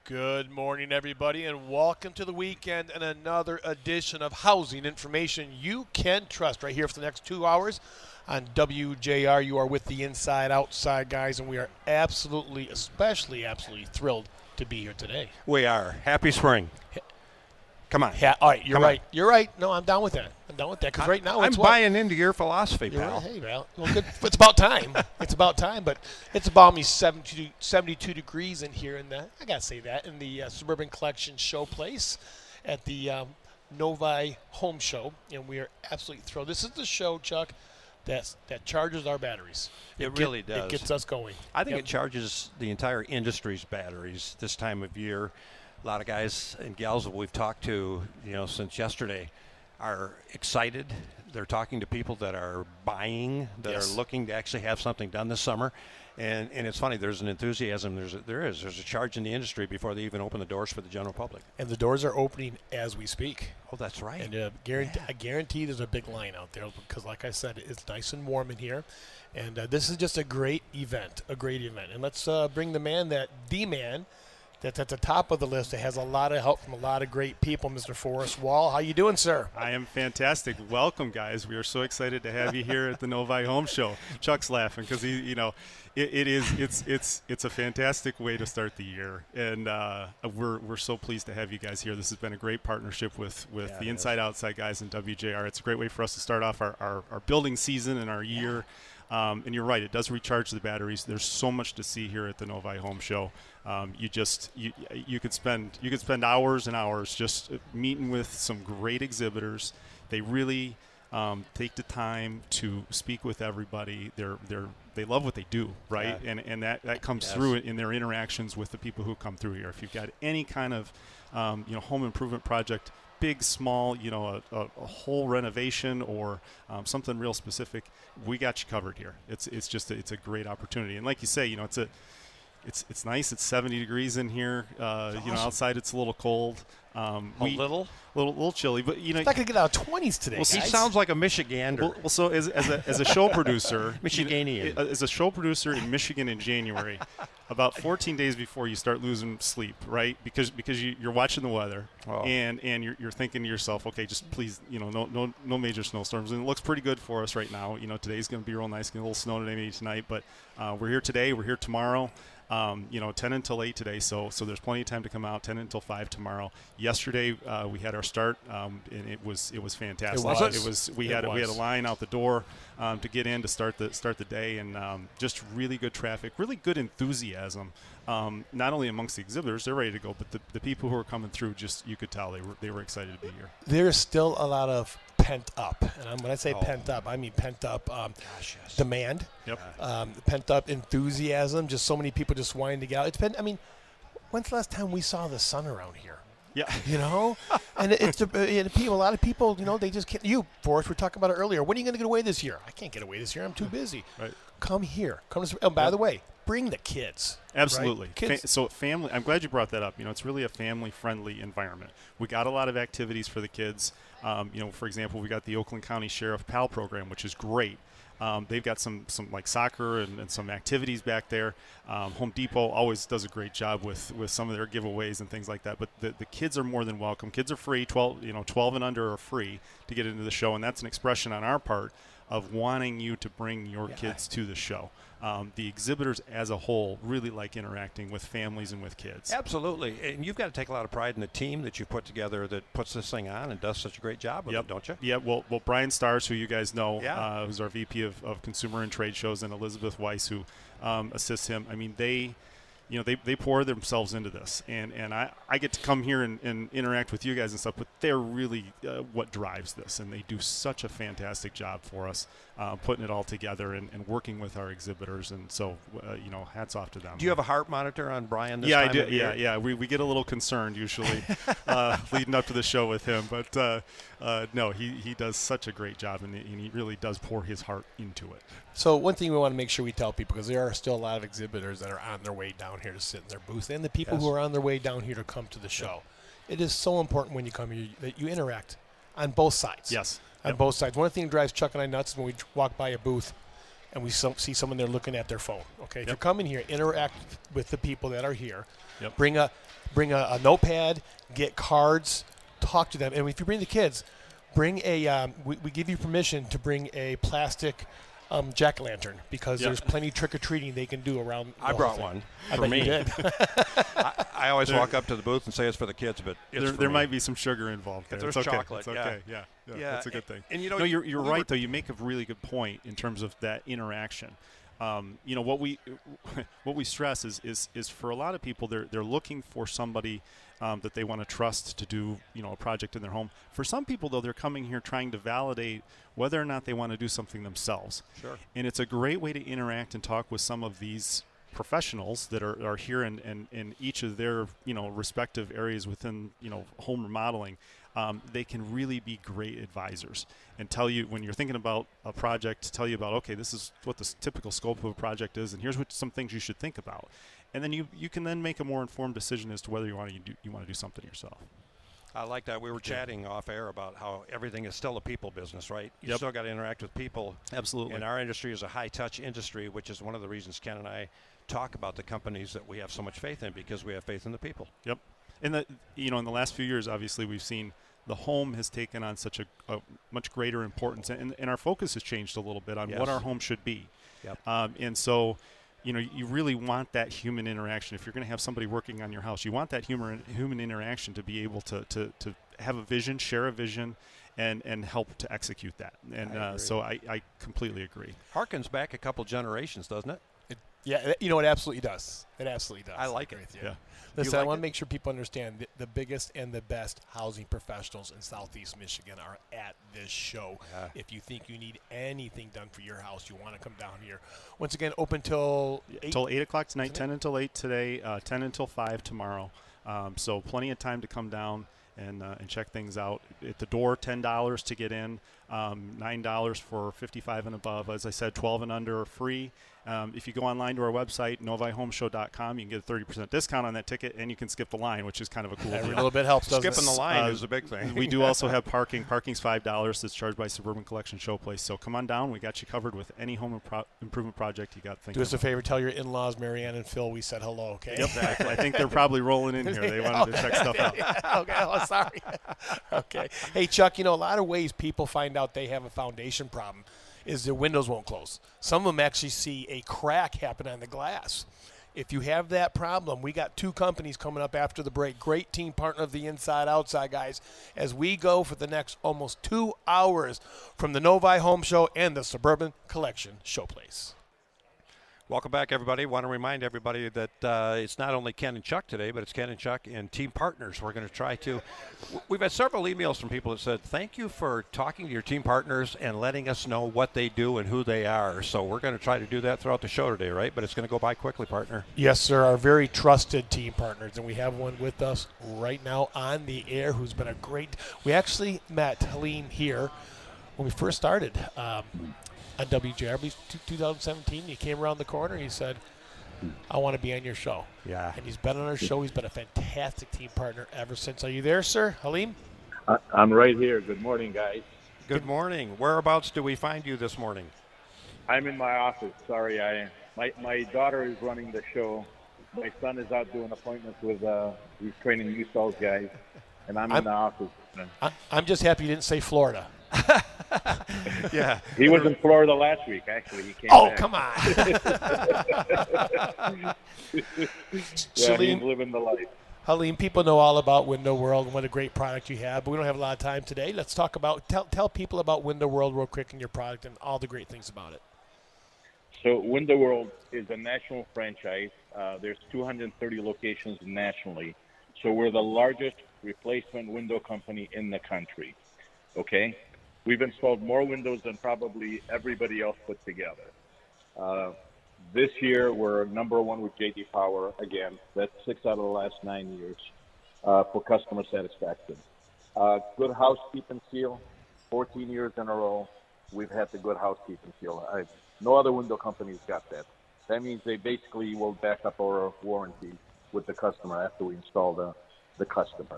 Good morning, everybody, and welcome to the weekend and another edition of Housing Information You Can Trust right here for the next 2 hours on WJR. You are with the Inside Outside guys, and we are absolutely thrilled to be here today. We are. Happy spring. Come on. All right, you're right. You're right. No, I'm down with that. Because right now I'm it's buying into your philosophy, You're pal. right. Hey, well, good. It's about time. But it's about me 72 degrees in here in the, I got to say that, in the Suburban Collection Showplace at the Novi Home Show, and we are absolutely thrilled. This is the show, Chuck, that charges our batteries. It really does. It gets us going. I think it charges the entire industry's batteries this time of year. A lot of guys and gals that we've talked to, since yesterday are excited. They're talking to people that are buying, that are looking to actually have something done this summer. And it's funny, there's an enthusiasm. There's a charge in the industry before they even open the doors for the general public. And the doors are opening as we speak. Oh, that's right. And I guarantee there's a big line out there because, like I said, it's nice and warm in here. And this is just a great event. And let's bring the man that's at the top of the list that has a lot of help from a lot of great people, Mr. Forrest Wall. How you doing, sir? I am fantastic. Welcome, guys. We are so excited to have you here at the Novi Home Show. Chuck's laughing because it's a fantastic way to start the year, and we're so pleased to have you guys here. This has been a great partnership with the Inside Outside guys in WJR. It's a great way for us to start off our building season and our year. And you're right, it does recharge the batteries. There's so much to see here at the Novi Home Show. You could spend hours and hours just meeting with some great exhibitors. They really take the time to speak with everybody. They love what they do, right? Yeah. And that comes through in their interactions with the people who come through here. If you've got any kind of home improvement project, big, small, a whole renovation or something real specific, we got you covered here. It's a great opportunity. And like you say, it's nice. It's 70 degrees in here. Awesome. Outside it's a little cold. A little chilly, but it's not gonna get out of 20s today. Well, he sounds like a Michigander. Well, so as a show producer, Michiganian, as a show producer in Michigan in January, about 14 days before you start losing sleep, right? Because you're watching the weather, and you're thinking to yourself, okay, just please, no major snowstorms, and it looks pretty good for us right now. Today's going to be real nice, get a little snow today, maybe tonight, but we're here today, we're here tomorrow. 10 until 8 today, so there's plenty of time to come out. 10 until 5 tomorrow. Yesterday we had our start, and it was fantastic. We had a line out the door to get in to start the day, and just really good traffic, really good enthusiasm. Not only amongst the exhibitors, they're ready to go, but the people who are coming through, just you could tell they were excited to be here. There's still a lot of pent up, and when I say pent up, I mean pent up demand. Yep. Pent up enthusiasm. Just so many people just wanting to get out. When's the last time we saw the sun around here? Yeah. And a lot of people, they just can't. You, Forrest, we were talking about it earlier. When are you going to get away this year? I can't get away this year. I'm too busy. Right. Come here. By the way, bring the kids. Absolutely. Right? Kids. So family, I'm glad you brought that up. It's really a family-friendly environment. We got a lot of activities for the kids. For example, we got the Oakland County Sheriff PAL program, which is great. They've got some like soccer and some activities back there. Home Depot always does a great job with some of their giveaways and things like that. But the kids are more than welcome. Kids are free. 12 and under are free to get into the show, and that's an expression on our part of wanting you to bring your kids to the show. The exhibitors as a whole really like interacting with families and with kids. Absolutely. And you've got to take a lot of pride in the team that you put together that puts this thing on and does such a great job with it, don't you? Yeah, well, Brian Stars, who you guys know, who's our VP of Consumer and Trade Shows, and Elizabeth Weiss, who assists him. I mean, they pour themselves into this, and I get to come here and interact with you guys and stuff, but they're really what drives this, and they do such a fantastic job for us, putting it all together and working with our exhibitors, and so hats off to them. Do you have a heart monitor on Brian this time? I do. Yeah. We get a little concerned usually leading up to the show with him, but no, he does such a great job, and he really does pour his heart into it. So one thing we want to make sure we tell people, because there are still a lot of exhibitors that are on their way down here to sit in their booth, and the people who are on their way down here to come to the show. It is so important when you come here that you interact on both sides. Yes. On both sides. One thing that drives Chuck and I nuts is when we walk by a booth and we see someone there looking at their phone. Okay, if you're coming here, interact with the people that are here. Yep. Bring a notepad, get cards, talk to them, and if you bring the kids, bring a. We give you permission to bring a plastic jack-o'-lantern because there's plenty of trick-or-treating they can do around. I brought one I for bet me. You did. I always walk up to the booth and say it's for the kids, but there might be some sugar involved there. There's it's okay. chocolate. It's okay. Yeah, that's a good thing. And no, you're right though. You make a really good point in terms of that interaction. What we stress is for a lot of people they're looking for somebody that they want to trust to do a project in their home. For some people though, they're coming here trying to validate whether or not they want to do something themselves. Sure. And it's a great way to interact and talk with some of these professionals that are here in each of their respective areas within home remodeling. They can really be great advisors and tell you when you're thinking about a project, tell you about, okay, this is what the typical scope of a project is, and here's some things you should think about. And then you can then make a more informed decision as to whether you want to do something yourself. I like that. We were chatting off air about how everything is still a people business, right? You still got to interact with people. Absolutely. And our industry is a high-touch industry, which is one of the reasons Ken and I talk about the companies that we have so much faith in, because we have faith in the people. Yep. And in the last few years, obviously, we've seen the home has taken on such a much greater importance, and our focus has changed a little bit on what our home should be. Yep. And so, you really want that human interaction. If you're going to have somebody working on your house, you want that human interaction to be able to have a vision, share a vision, and help to execute that. And so I completely agree. Harkens back a couple generations, doesn't it? It absolutely does. It absolutely does. I like it. Yeah. Listen, I want to make sure people understand the biggest and the best housing professionals in Southeast Michigan are at this show. Yeah. If you think you need anything done for your house, you want to come down here. Once again, open till 8? Till 8 o'clock tonight, 10 until 8 today, 10 until 5 tomorrow. So plenty of time to come down and check things out. At the door, $10 to get in, $9 for 55 and above. As I said, 12 and under are free. If you go online to our website, novihomeshow.com, you can get a 30% discount on that ticket, and you can skip the line, which is kind of a cool deal. Every little bit helps, doesn't Skipping the line is a big thing. We do also have parking. Parking's $5 that's charged by Suburban Collection Showplace. So come on down. We got you covered with any home improvement project you got thinking. Do us a favor. Tell your in-laws, Marianne and Phil, we said hello, okay? Yep. Exactly. I think they're probably rolling in here. They wanted to check stuff out. Okay. Oh, sorry. Okay. Hey, Chuck, a lot of ways people find out they have a foundation problem is their windows won't close. Some of them actually see a crack happen on the glass. If you have that problem, we got 2 companies coming up after the break. Great team partner of the Inside Outside guys as we go for the next almost 2 hours from the Novi Home Show and the Suburban Collection Showplace. Welcome back, everybody. Want to remind everybody that it's not only Ken and Chuck today, but it's Ken and Chuck and team partners. We're going to try to. We've had several emails from people that said, thank you for talking to your team partners and letting us know what they do and who they are. So we're going to try to do that throughout the show today, right? But it's going to go by quickly, partner. Yes, sir. Our very trusted team partners. And we have one with us right now on the air who's been a great. We actually met Halim here when we first started. On WJR, 2017, he came around the corner. He said, I want to be on your show. Yeah. And he's been on our show. He's been a fantastic team partner ever since. Are you there, sir? Halim? I'm right here. Good morning, guys. Good morning. Whereabouts do we find you this morning? I'm in my office. Sorry, my daughter is running the show. My son is out doing appointments with he's training new sales guys, and I'm in the office. I'm just happy you didn't say Florida. Yeah. He was in Florida last week, actually. He came back. Come on. Yeah, he's living the life. Halim, people know all about Window World and what a great product you have, but we don't have a lot of time today. Let's talk about, tell people about Window World real quick and your product and all the great things about it. So Window World is a national franchise. There's 230 locations nationally. So we're the largest replacement window company in the country. Okay? We've installed more windows than probably everybody else put together. This year, we're number 1 with J.D. Power. Again, that's 6 out of the last 9 years for customer satisfaction. Good housekeeping seal, 14 years in a row. We've had the good housekeeping seal. No other window company's got that. That means they basically will back up our warranty with the customer after we install the customer.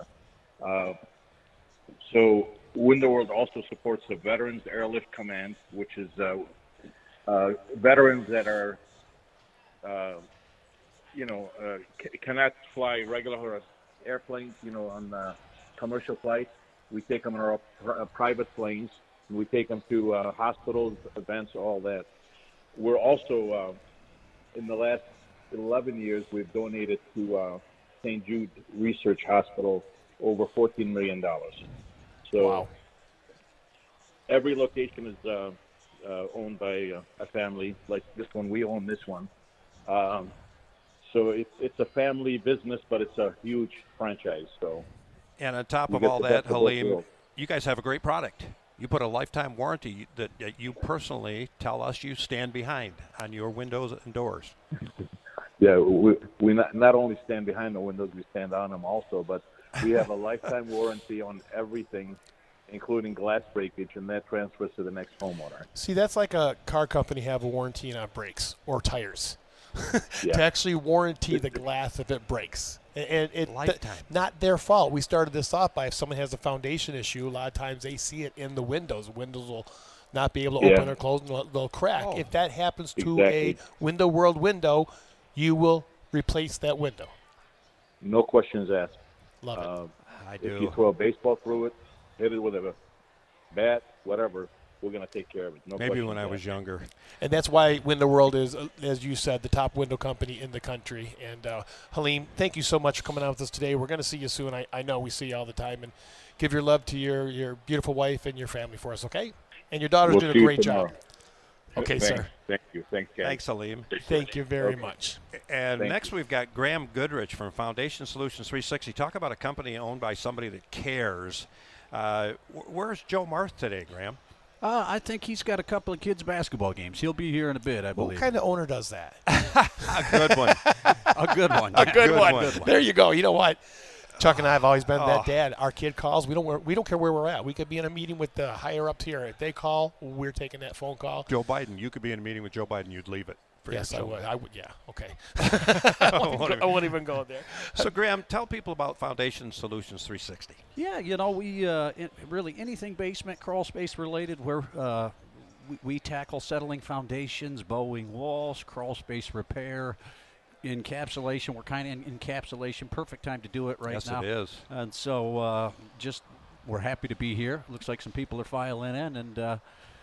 So Window World also supports the Veterans Airlift Command, which is veterans that are, cannot fly regular airplanes, on commercial flights. We take them on our private planes. We take them to hospitals, events, all that. We're also, in the last 11 years, we've donated to St. Jude Research Hospital over $14 million. So Wow. every location is owned by a family. Like this one, we own this one. So it's a family business, but it's a huge franchise. So, And on top You of get all the that, best of both Halim, worlds. you guys have a great product. You put a lifetime warranty that you personally tell us you stand behind on your windows and doors. yeah, we not only stand behind the windows, we stand on them also. But we have a lifetime warranty on everything, including glass breakage, and that transfers to the next homeowner. See, that's like a car company have a warranty on brakes or tires. Yeah. To actually warranty the glass if it breaks. And Lifetime. not their fault. We started this off by if someone has a foundation issue, a lot of times they see it in the windows. Windows will not be able to Yeah. open or close, and they'll crack. Oh. If that happens to Exactly. a Window World window, you will replace that window. No questions asked. Love it. I If you do. throw a baseball through it, hit it with a bat, whatever, we're going to take care of it. No Maybe questions when I was asked. younger. And that's why Window World is, as you said, the top window company in the country. And Halim, thank you so much for coming out with us today. We're going to see you soon. I know we see you all the time. And give your love to your beautiful wife and your family for us, okay? And your daughter's We'll doing see a you great job. tomorrow. Okay, Thanks. sir. Thank you. Thanks, guys. Thanks, Halim. Thank you very Okay. much. And Thank next we've got Graham Goodrich from Foundation Solutions 360. Talk about a company owned by somebody that cares. Where's Joe Marth today, Graham? I think he's got a couple of kids' basketball games. He'll be here in a bit, I What believe. kind of owner does that? A good one. A good one. A good one. one. There you go. You know what? Chuck and I have always been Oh. that dad. Our kid calls. We don't care where we're at. We could be in a meeting with the higher ups here. If they call, we're taking that phone call. Joe Biden. You could be in a meeting with Joe Biden. You'd leave it. For Yes, I your would. children. I would. Yeah. Okay. I won't even go there. So, Graham, tell people about Foundation Solutions 360. Yeah, we really anything basement, crawl space related. We tackle settling foundations, bowing walls, crawl space repair, encapsulation. We're kind of in encapsulation. Perfect time to do it right Yes, now. it is. And so we're happy to be here. Looks like some people are filing in, and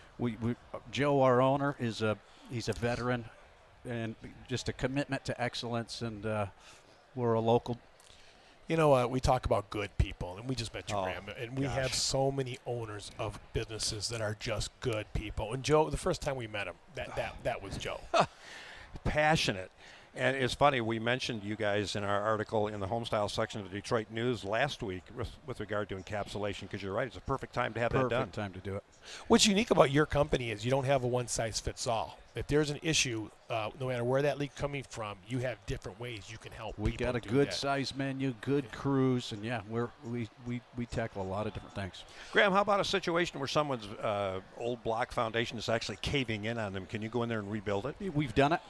Joe, our owner, he's a veteran, and just a commitment to excellence. And we're a local. You know, we talk about good people, and we just met you, Oh, Graham, and we gosh. have so many owners of businesses that are just good people. And Joe, the first time we met him, that was Joe. Passionate. And it's funny, we mentioned you guys in our article in the Homestyle section of the Detroit News last week with regard to encapsulation, because you're right, it's a perfect time to have that done. Perfect time to do it. What's unique about your company is you don't have a one-size-fits-all. If there's an issue, no matter where that leak coming from, you have different ways you can help We people got a do good that. size menu, good crews, and yeah, we tackle a lot of different things. Graham, how about a situation where someone's old block foundation is actually caving in on them? Can you go in there and rebuild it? We've done it.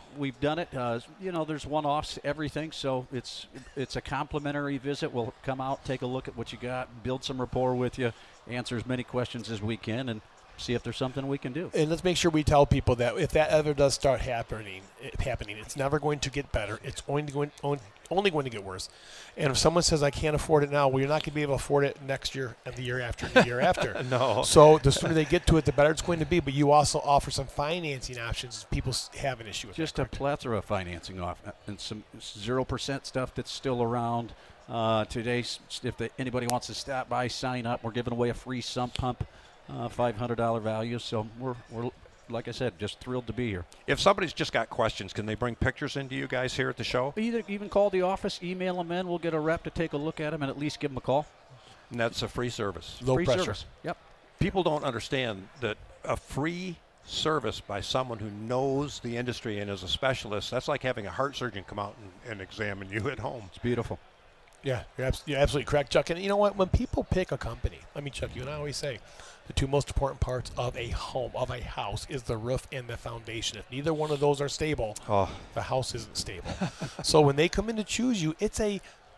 There's one-offs, everything. So it's a complimentary visit. We'll come out, take a look at what you got, build some rapport with you, answer as many questions as we can, and see if there's something we can do. And let's make sure we tell people that if that ever does start happening, it's never going to get better. It's only going to get worse. And if someone says, I can't afford it now, well, you're not going to be able to afford it next year and the year after and the year after. No. So the sooner they get to it, the better it's going to be. But you also offer some financing options if people have an issue with Just that. a plethora of financing off, and some 0% stuff that's still around. Today, if anybody wants to stop by, sign up. We're giving away a free sump pump, $500 value. So we're like I said, just thrilled to be here. If somebody's just got questions, can they bring pictures into you guys here at the show? Either even call the office, email them in. We'll get a rep to take a look at them and at least give them a call. And that's a free service. Low Free pressure. service. Yep. People don't understand that a free service by someone who knows the industry and is a specialist, that's like having a heart surgeon come out and examine you at home. It's beautiful. Yeah, you're absolutely correct, Chuck. And you know what? When people pick a company, Chuck, you and I always say, the two most important parts of a home, of a house, is the roof and the foundation. If neither one of those are stable, Oh, the house isn't stable. So when they come in to choose you, it's a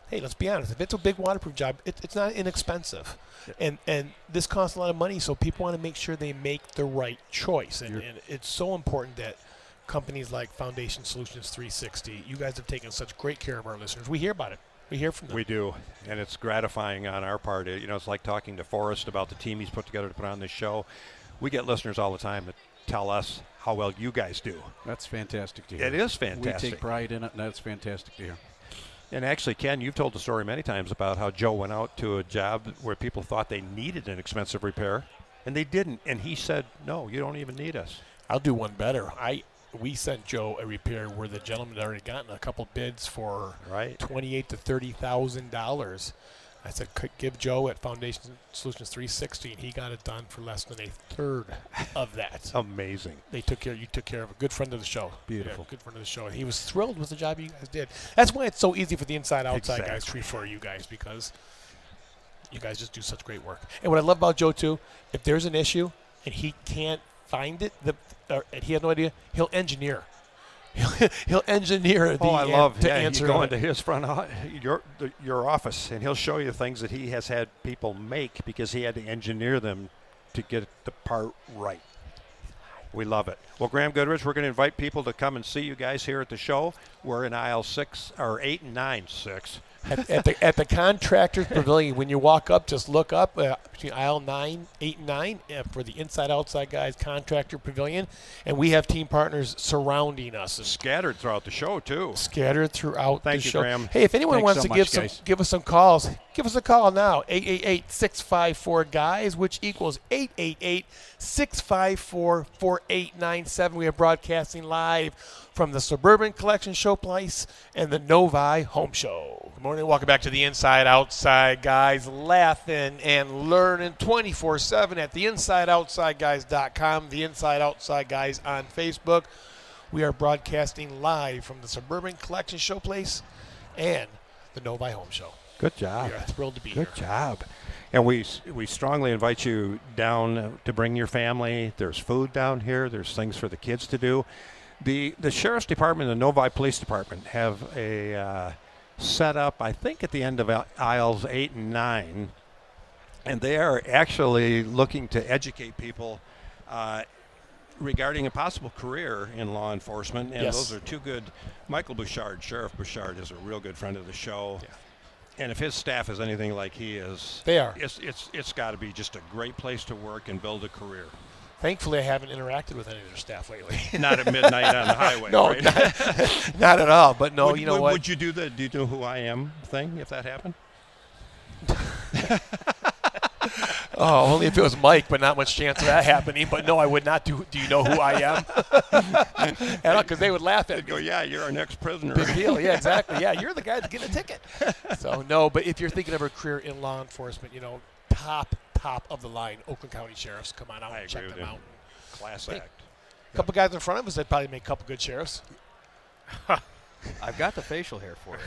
hey, let's be honest. If it's a big waterproof job, it's not inexpensive. And this costs a lot of money, so people want to make sure they make the right choice. And it's so important that companies like Foundation Solutions 360, you guys have taken such great care of our listeners. We hear about it. We hear from them. We do, and it's gratifying on our part. It's like talking to Forrest about the team he's put together to put on this show. We get listeners all the time that tell us how well you guys do. That's fantastic to hear. It is fantastic. We take pride in it, and that's fantastic to hear. And actually, Ken, you've told the story many times about how Joe went out to a job where people thought they needed an expensive repair, and they didn't. And he said, no, you don't even need us. I'll do one better. We sent Joe a repair where the gentleman had already gotten a couple bids for $28,000 to $30,000. I said, give Joe at Foundation Solutions 360, and he got it done for less than a third of that. Amazing. You took care of a good friend of the show. Beautiful. Yeah, good friend of the show. And he was thrilled with the job you guys did. That's why it's so easy for the inside-outside guys to refer you guys, because you guys just do such great work. And what I love about Joe, too, if there's an issue and he can't find it, and he has no idea, he'll engineer. He'll engineer the I love to answer. You go into his your office, and he'll show you things that he has had people make because he had to engineer them to get the part right. We love it. Well, Graham Goodrich, we're going to invite people to come and see you guys here at the show. We're in aisle 8 and 9, 6. At the Contractors Pavilion, when you walk up, just look up between aisle 8 and 9 for the Inside-Outside Guys Contractor Pavilion, and we have team partners surrounding us. Scattered throughout the show, too. Scattered throughout the show. Thank you, Graham. Hey, if anyone wants to give us some calls, give us a call now, 888-654-GUYS, which equals 888-654-4897. We are broadcasting live from the Suburban Collection Showplace and the Novi Home Show. Good morning. Welcome back to the Inside Outside Guys, laughing and learning 24/7 at the InsideOutsideGuys.com, the Inside Outside Guys on Facebook. We are broadcasting live from the Suburban Collection Showplace and the Novi Home Show. Good job. We are thrilled to be here. Good job. And we strongly invite you down to bring your family. There's food down here. There's things for the kids to do. The Sheriff's Department and the Novi Police Department have a set up, I think, at the end of aisles 8 and 9, and they are actually looking to educate people regarding a possible career in law enforcement. And those are two good. Michael Bouchard, Sheriff Bouchard, is a real good friend of the show. Yeah. And if his staff is anything like he is, they are. It's got to be just a great place to work and build a career. Thankfully, I haven't interacted with any of their staff lately. Not at midnight on the highway, no, right? not at all. But no, you know what? Would you do the "Do you know who I am" thing if that happened? Oh, only if it was Mike, but not much chance of that happening. But no, I would not do you know who I am? Because they would laugh at me. They'd go, yeah, you're our next prisoner. Big deal. Yeah, exactly. Yeah, you're the guy that's getting a ticket. So, no, but if you're thinking of a career in law enforcement, top of the line Oakland County Sheriffs, come on out and check them out. Class act. A couple guys in front of us that probably make a couple good sheriffs. I've got the facial hair for it.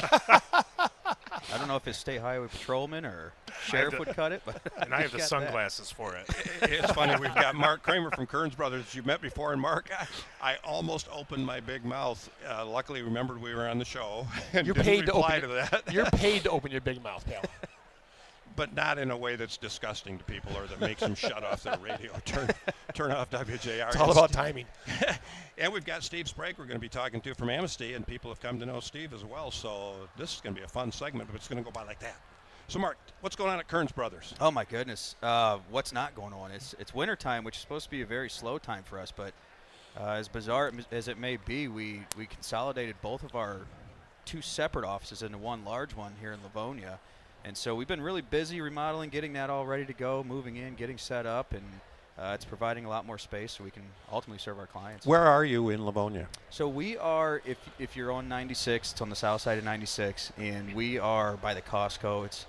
I don't know if it's state highway patrolman or sheriff would cut it, but and I have the sunglasses for it. It's funny. We've got Mark Kramer from Kearns Brothers. You've met before, and Mark, I almost opened my big mouth. Luckily, remembered we were on the show. And You're paid to open to that. You're paid to open your big mouth, pal. But not in a way that's disgusting to people or that makes them shut off their radio. Turn off WJR. It's all about timing. And we've got Steve Sprague we're going to be talking to from Amnesty, and people have come to know Steve as well. So this is going to be a fun segment, but it's going to go by like that. So, Mark, what's going on at Kearns Brothers? Oh, my goodness. What's not going on? It's wintertime, which is supposed to be a very slow time for us. But as bizarre as it may be, we consolidated both of our two separate offices into one large one here in Livonia. And so we've been really busy remodeling, getting that all ready to go, moving in, getting set up, and it's providing a lot more space so we can ultimately serve our clients. Where are you in Livonia? So we are, if you're on 96, it's on the south side of 96, and we are by the Costco. It's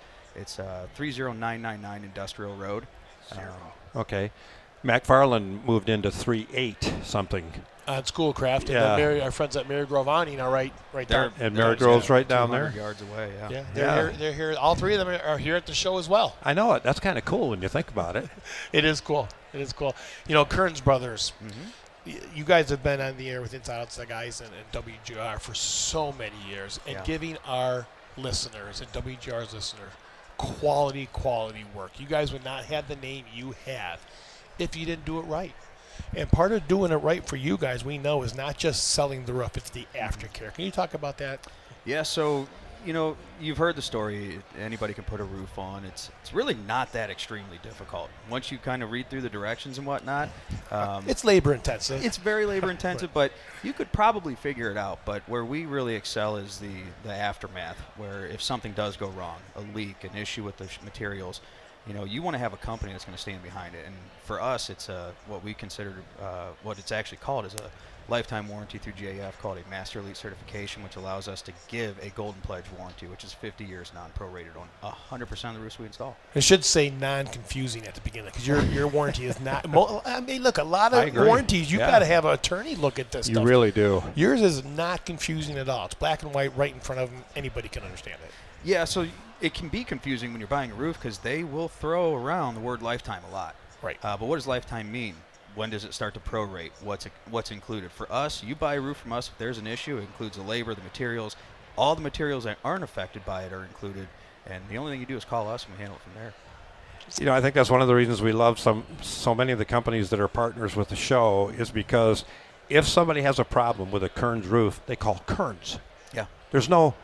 30999 Industrial Road. Okay. McFarland moved into 38 something. On Schoolcraft, yeah. And our friends at Mary Grove Awning are right down. And Mary Grove's right down there. Yards away, yeah. They're here. All three of them are here at the show as well. I know it. That's kind of cool when you think about it. It is cool. Kearns Brothers. Mm-hmm. You guys have been on the air with Inside Outside Guys and WGR for so many years, and giving our listeners and WGR's listeners, quality work. You guys would not have the name you have if you didn't do it right. And part of doing it right for you guys, we know, is not just selling the roof, it's the aftercare. Can you talk about that? Yeah, so, you've heard the story. Anybody can put a roof on. It's really not that extremely difficult. Once you kind of read through the directions and whatnot. It's labor intensive. It's very labor intensive, but you could probably figure it out. But where we really excel is the aftermath, where if something does go wrong, a leak, an issue with the materials, you want to have a company that's going to stand behind it. And for us, it's what we consider, what it's actually called is a lifetime warranty through GAF, called a Master Elite certification, which allows us to give a Golden Pledge warranty, which is 50 years non-prorated on 100% of the roofs we install. It should say non-confusing at the beginning, because your warranty is not. I mean, look, a lot of warranties, you've got to have an attorney look at this stuff. You really do. Yours is not confusing at all. It's black and white right in front of them. Anybody can understand it. Yeah, so it can be confusing when you're buying a roof because they will throw around the word lifetime a lot. Right. But what does lifetime mean? When does it start to prorate? What's included? For us, you buy a roof from us, if there's an issue, it includes the labor, the materials. All the materials that aren't affected by it are included. And the only thing you do is call us and we handle it from there. I think that's one of the reasons we love so many of the companies that are partners with the show, is because if somebody has a problem with a Kearns roof, they call Kearns. Yeah. There's no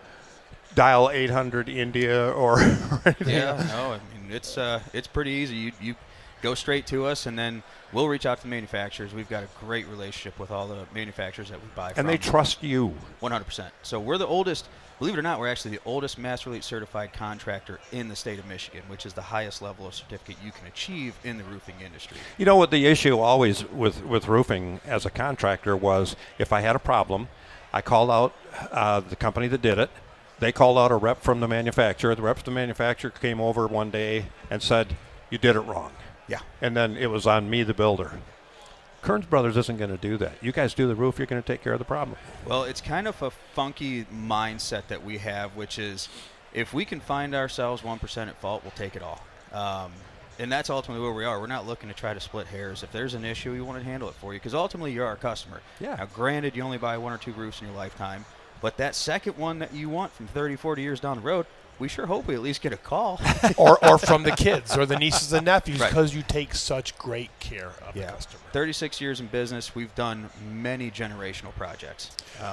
dial 800 India or anything. Yeah, no, I mean, it's pretty easy. You go straight to us, and then we'll reach out to the manufacturers. We've got a great relationship with all the manufacturers that we buy from. And they trust you. 100%. So we're the oldest, believe it or not, we're actually the oldest Master Elite certified contractor in the state of Michigan, which is the highest level of certificate you can achieve in the roofing industry. What the issue always with roofing as a contractor was, if I had a problem, I called out the company that did it. They called out a rep from the manufacturer. The rep from the manufacturer came over one day and said, "You did it wrong." Yeah. And then it was on me, the builder. Kearns Brothers isn't going to do that. You guys do the roof, you're going to take care of the problem. Well, it's kind of a funky mindset that we have, which is if we can find ourselves 1% at fault, we'll take it all. And that's ultimately where we are. We're not looking to try to split hairs. If there's an issue, we want to handle it for you, because ultimately you're our customer. Yeah. Now, granted, you only buy 1 or 2 roofs in your lifetime, but that second one that you want from 30, 40 years down the road, we sure hope we at least get a call. or from the kids or the nieces and nephews, Right. because you take such great care of the customer. 36 years in business, we've done many generational projects.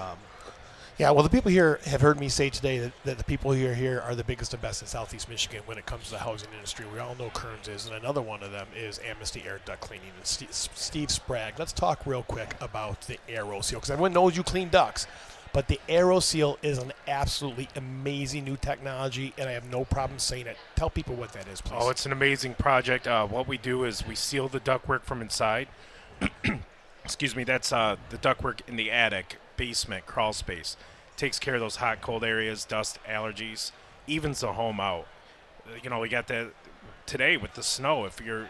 Yeah, well, the people here have heard me say today that the people here are the biggest and best in Southeast Michigan when it comes to the housing industry. We all know Kearns is, and another one of them is Amnesty Air Duct Cleaning. And Steve Sprague, let's talk real quick about the AeroSeal, because everyone knows you clean ducts. But the AeroSeal is an absolutely amazing new technology, and I have no problem saying it. Tell people what that is, please. Oh, it's an amazing project. What we do is we seal the ductwork from inside. Excuse me, that's the ductwork in the attic, basement, crawl space. Takes care of those hot, cold areas, dust, allergies, evens the home out. We got that today with the snow. If you're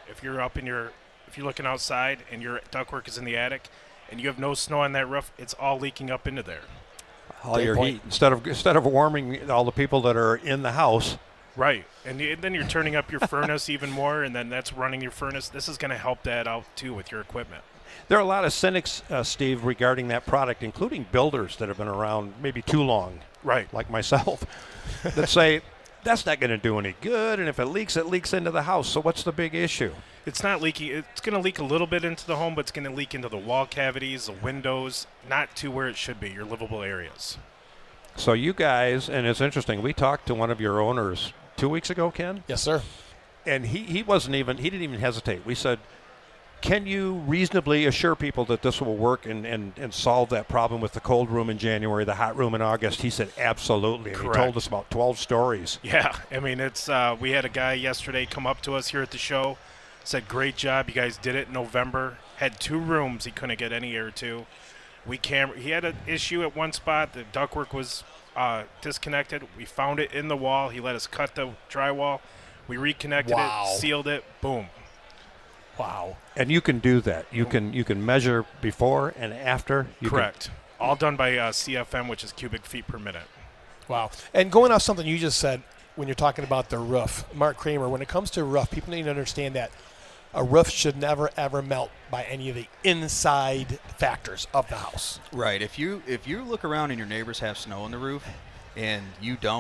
looking outside and your ductwork is in the attic and you have no snow on that roof, it's all leaking up into there. All your heat, instead of warming all the people that are in the house. Right, and then you're turning up your furnace even more, and then that's running your furnace. This is going to help that out too with your equipment. There are a lot of cynics, Steve, regarding that product, including builders that have been around maybe too long, right, like myself, that say that's not going to do any good, and if it leaks into the house. So what's the big issue? It's not leaking. It's going to leak a little bit into the home, but it's going to leak into the wall cavities, the windows, not to where it should be, your livable areas. So you guys, and it's interesting, we talked to one of your owners 2 weeks ago, Ken? Yes, sir. And he didn't even hesitate. We said, can you reasonably assure people that this will work and solve that problem with the cold room in January, the hot room in August? He said, absolutely. And Correct. He told us about 12 stories. Yeah, I mean, it's we had a guy yesterday come up to us here at the show, said, great job, you guys did it in November. Had 2 rooms he couldn't get any air to. He had an issue at one spot. The ductwork was disconnected. We found it in the wall. He let us cut the drywall. We reconnected it, sealed it, boom. Wow. And you can do that. You can measure before and after. Correct. All done by CFM, which is cubic feet per minute. Wow. And going off something you just said when you're talking about the roof, Mark Kramer, when it comes to roof, people need to understand that a roof should never, ever melt by any of the inside factors of the house. Right. If you look around and your neighbors have snow on the roof and you don't,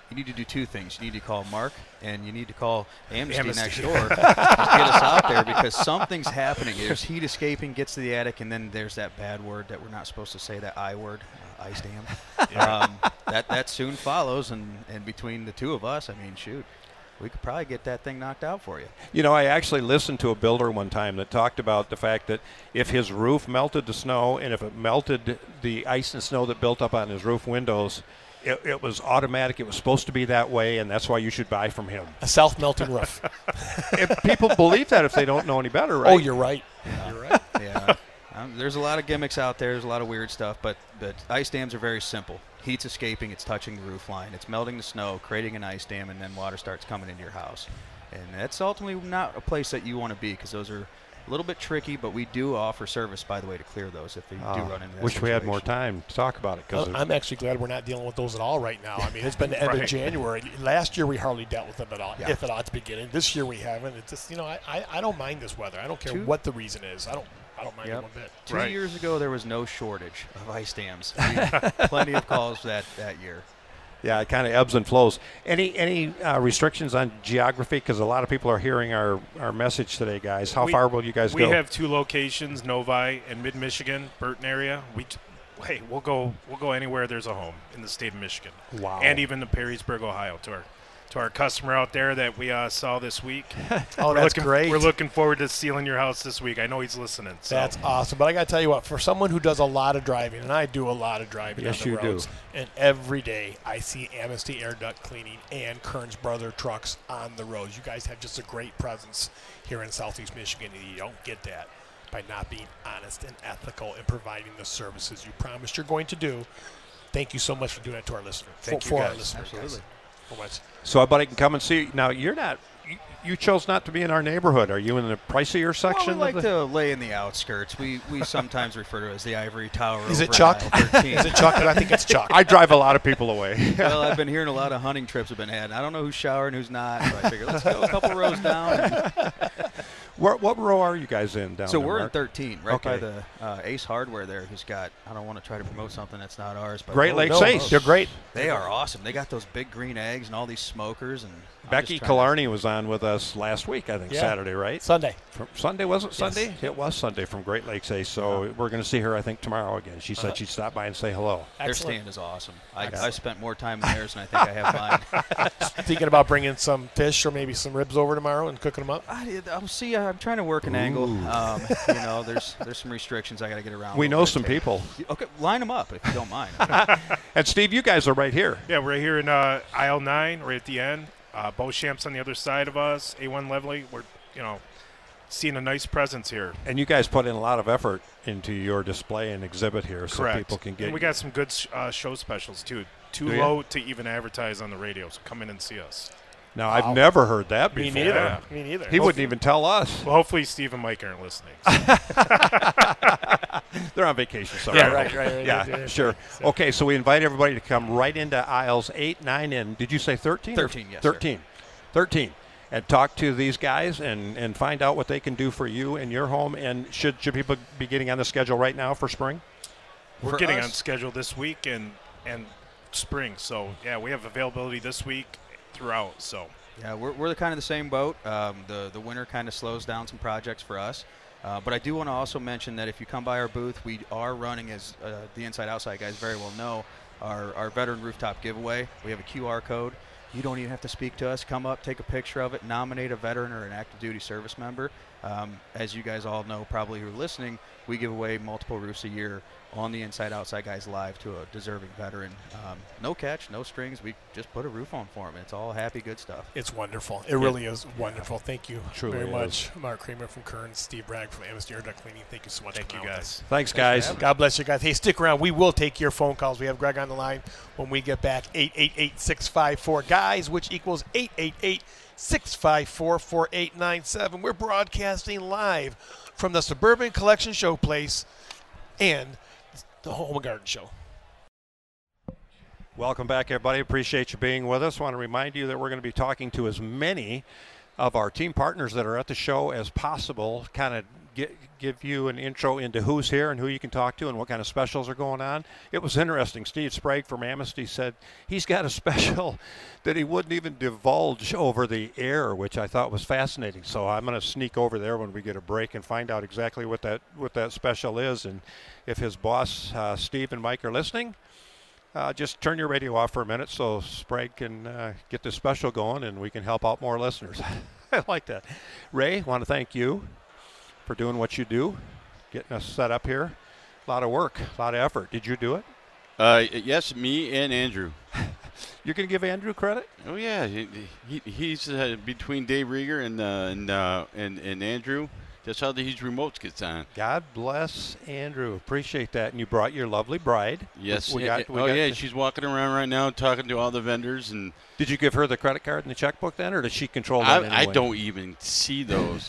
you need to do two things. You need to call Mark, and you need to call Amnesty. Next door to get us out there, because something's happening. There's heat escaping, gets to the attic, and then there's that bad word that we're not supposed to say, that I word, ice dam. That soon follows, and between the two of us, I mean, shoot, we could probably get that thing knocked out for you. You know, I actually listened to a builder one time that talked about the fact that if his roof melted the snow, and if it melted the ice and snow that built up on his roof windows, it was automatic. It was supposed to be that way, and that's why you should buy from him. A self-melting roof. If people believe that if they don't know any better, right? Oh, you're right. You're right. Yeah. There's a lot of gimmicks out there. There's a lot of weird stuff, but ice dams are very simple. Heat's escaping. It's touching the roof line. It's melting the snow, creating an ice dam, and then water starts coming into your house. And that's ultimately not a place that you want to be, because those are a little bit tricky, but we do offer service, by the way, to clear those if you do run into that Wish we had more situation. time to talk about it. Well, I'm actually glad we're not dealing with those at all right now. I mean, it's been the end of January. Last year we hardly dealt with them at all, if at all at the beginning. This year we haven't. It's just, I don't mind this weather. I don't care what the reason is. I don't mind it one bit. 2 years ago, there was no shortage of ice dams. We had plenty of calls that year. Yeah, it kind of ebbs and flows. Any restrictions on geography? Because a lot of people are hearing our message today, guys. How far will you guys go? We have 2 locations, Novi and Mid-Michigan, Burton area. We'll go anywhere there's a home in the state of Michigan. Wow. And even to Perrysburg, Ohio, to our customer out there that we saw this week. That's great. We're looking forward to sealing your house this week. I know he's listening. So. That's awesome. But I got to tell you what, for someone who does a lot of driving, and I do a lot of driving on the roads, and every day I see Amnesty Air Duct Cleaning and Kearns Brother trucks on the roads. You guys have just a great presence here in Southeast Michigan, and you don't get that by not being honest and ethical and providing the services you promised you're going to do. Thank you so much for doing that to our listeners. Thank you, guys. Our listeners. Absolutely. So everybody can come and see. Now, you're not. You chose not to be in our neighborhood. Are you in the pricier section? Well, we like to lay in the outskirts. We sometimes refer to it as the Ivory Tower. Is it Chuck? Is it Chuck? I think it's Chuck. I drive a lot of people away. Well, I've been hearing a lot of hunting trips have been had. I don't know who's showering, who's not. So I figured let's go a couple rows down. What row are you guys in down So there, we're Mark? in 13, right by the Ace Hardware there, who's got, I don't want to try to promote something that's not ours. But Great Lakes Ace. They're great. They are awesome. They got those big green eggs and all these smokers. And Becky Killarney was on with us last week, I think, Saturday, right? Sunday. Sunday, was it Sunday? Yes. It was Sunday from Great Lakes Ace. So we're going to see her, I think, tomorrow again. She said she'd stop by and say hello. Their stand is awesome. I've spent more time in theirs than I think I have mine. Thinking about bringing some fish or maybe some ribs over tomorrow and cooking them up? I'll see. I'm trying to work an angle. There's some restrictions I got to get around. We know some people. Okay, line them up if you don't mind. And Steve, you guys are right here. Yeah, we're here in aisle 9, right at the end. Beauchamp's on the other side of us. A1 Levely. We're, seeing a nice presence here. And you guys put in a lot of effort into your display and exhibit here, Correct. so people can get. And we got some good show specials too. Too low to even advertise on the radio. So come in and see us. Now, I've never heard that before. Me neither. Yeah. Me neither. He wouldn't even tell us. Well, hopefully Steve and Mike aren't listening. They're on vacation somewhere. Yeah, right. Yeah, sure. Okay, so we invite everybody to come right into aisles 8, 9, and did you say 13? 13, yes, 13. 13. And talk to these guys and find out what they can do for you and your home. And should people be getting on the schedule right now for spring? We're getting on schedule this week and spring. So, yeah, we have availability this week throughout. So, yeah, we're kind of the same boat. The winter kind of slows down some projects for us. But I do want to also mention that if you come by our booth, we are running, as the Inside Outside guys very well know, our veteran rooftop giveaway. We have a QR code. You don't even have to speak to us. Come up, take a picture of it, nominate a veteran or an active duty service member. As you guys all know, probably who are listening, we give away multiple roofs a year on the Inside Outside Guys Live to a deserving veteran. No catch, no strings. We just put a roof on for them. It's all happy, good stuff. It's wonderful. It really is wonderful. Thank you very much, is. Mark Kramer from Kearns, Steve Bragg from Amnesty Air Duct Cleaning. Thank you so much. thank you guys. Thanks, guys. God bless you guys. Hey, stick around. We will take your phone calls. We have Greg on the line when we get back. 888-654-GUYS, which equals 888-654-4897. We're broadcasting live from the Suburban Collection Showplace and the Home and Garden Show. Welcome back, everybody. Appreciate you being with us. Want to remind you that we're going to be talking to as many of our team partners that are at the show as possible, kind of give you an intro into who's here and who you can talk to and what kind of specials are going on. It was interesting. Steve Sprague from Amnesty said he's got a special that he wouldn't even divulge over the air, which I thought was fascinating. So I'm going to sneak over there when we get a break and find out exactly what that special is. And if his boss, Steve and Mike, are listening, just turn your radio off for a minute so Sprague can get this special going and we can help out more listeners. I like that. Ray, want to thank you for doing what you do, getting us set up here. A lot of work, a lot of effort. Did you do it? Yes, me and Andrew. You're going to give Andrew credit? Oh yeah, he's between Dave Rieger and Andrew. That's how these remotes gets on. God bless Andrew. Appreciate that. And you brought your lovely bride. Yes. She's walking around right now talking to all the vendors. And did you give her the credit card and the checkbook then, or does she control that anyway? I don't even see those.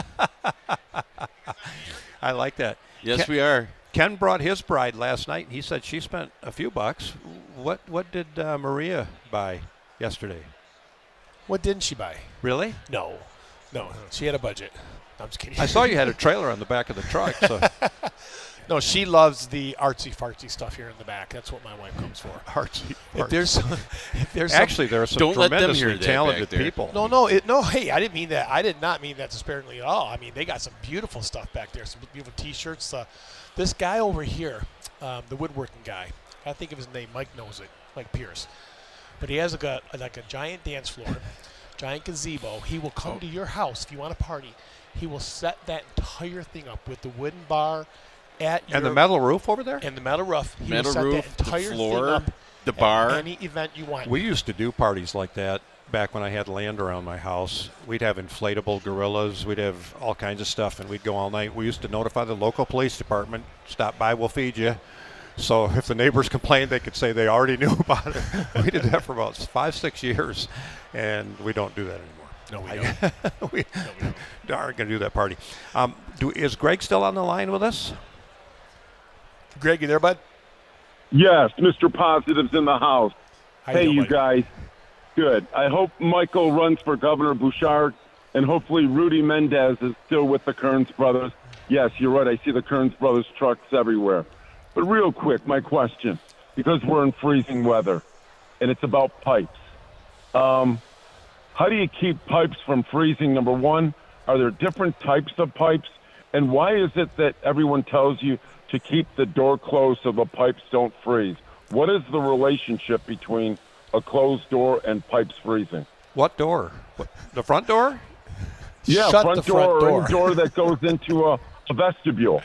I like that. Yes, we are. Ken brought his bride last night. He said she spent a few bucks. What did Maria buy yesterday? What didn't she buy? Really? No. She had a budget. I'm just kidding. I saw you had a trailer on the back of the truck. So. No, she loves the artsy-fartsy stuff here in the back. That's what my wife comes for. Artsy. If there's actually, there are some tremendously talented people. No. Hey, I didn't mean that. I did not mean that disparagingly at all. I mean, they got some beautiful stuff back there. Some beautiful T-shirts. This guy over here, the woodworking guy. I think of his name. Mike knows it. Mike Pierce. But he has a giant dance floor, giant gazebo. He will come to your house if you want a party. He will set that entire thing up with the wooden bar and the metal roof over there? And the metal roof. He metal will roof, set that entire the floor, thing up the bar. at any event you want. We used to do parties like that back when I had land around my house. We'd have inflatable gorillas. We'd have all kinds of stuff, and we'd go all night. We used to notify the local police department, stop by, we'll feed you. So if the neighbors complained, they could say they already knew about it. We did that for about 5-6 years, and we don't do that anymore. No, we don't. we aren't going to do that party. Is Greg still on the line with us? Greg, you there, bud? Yes, Mr. Positive's in the house. Hey, you guys. Good. I hope Michael runs for Governor Bouchard, and hopefully Rudy Mendez is still with the Kearns brothers. Yes, you're right. I see the Kearns brothers trucks everywhere. But real quick, my question, because we're in freezing weather, and it's about pipes. How do you keep pipes from freezing, number one? Are there different types of pipes? And why is it that everyone tells you to keep the door closed so the pipes don't freeze? What is the relationship between a closed door and pipes freezing? What door? The front door? Yeah, Shut front the door front or door. any door that goes into a vestibule.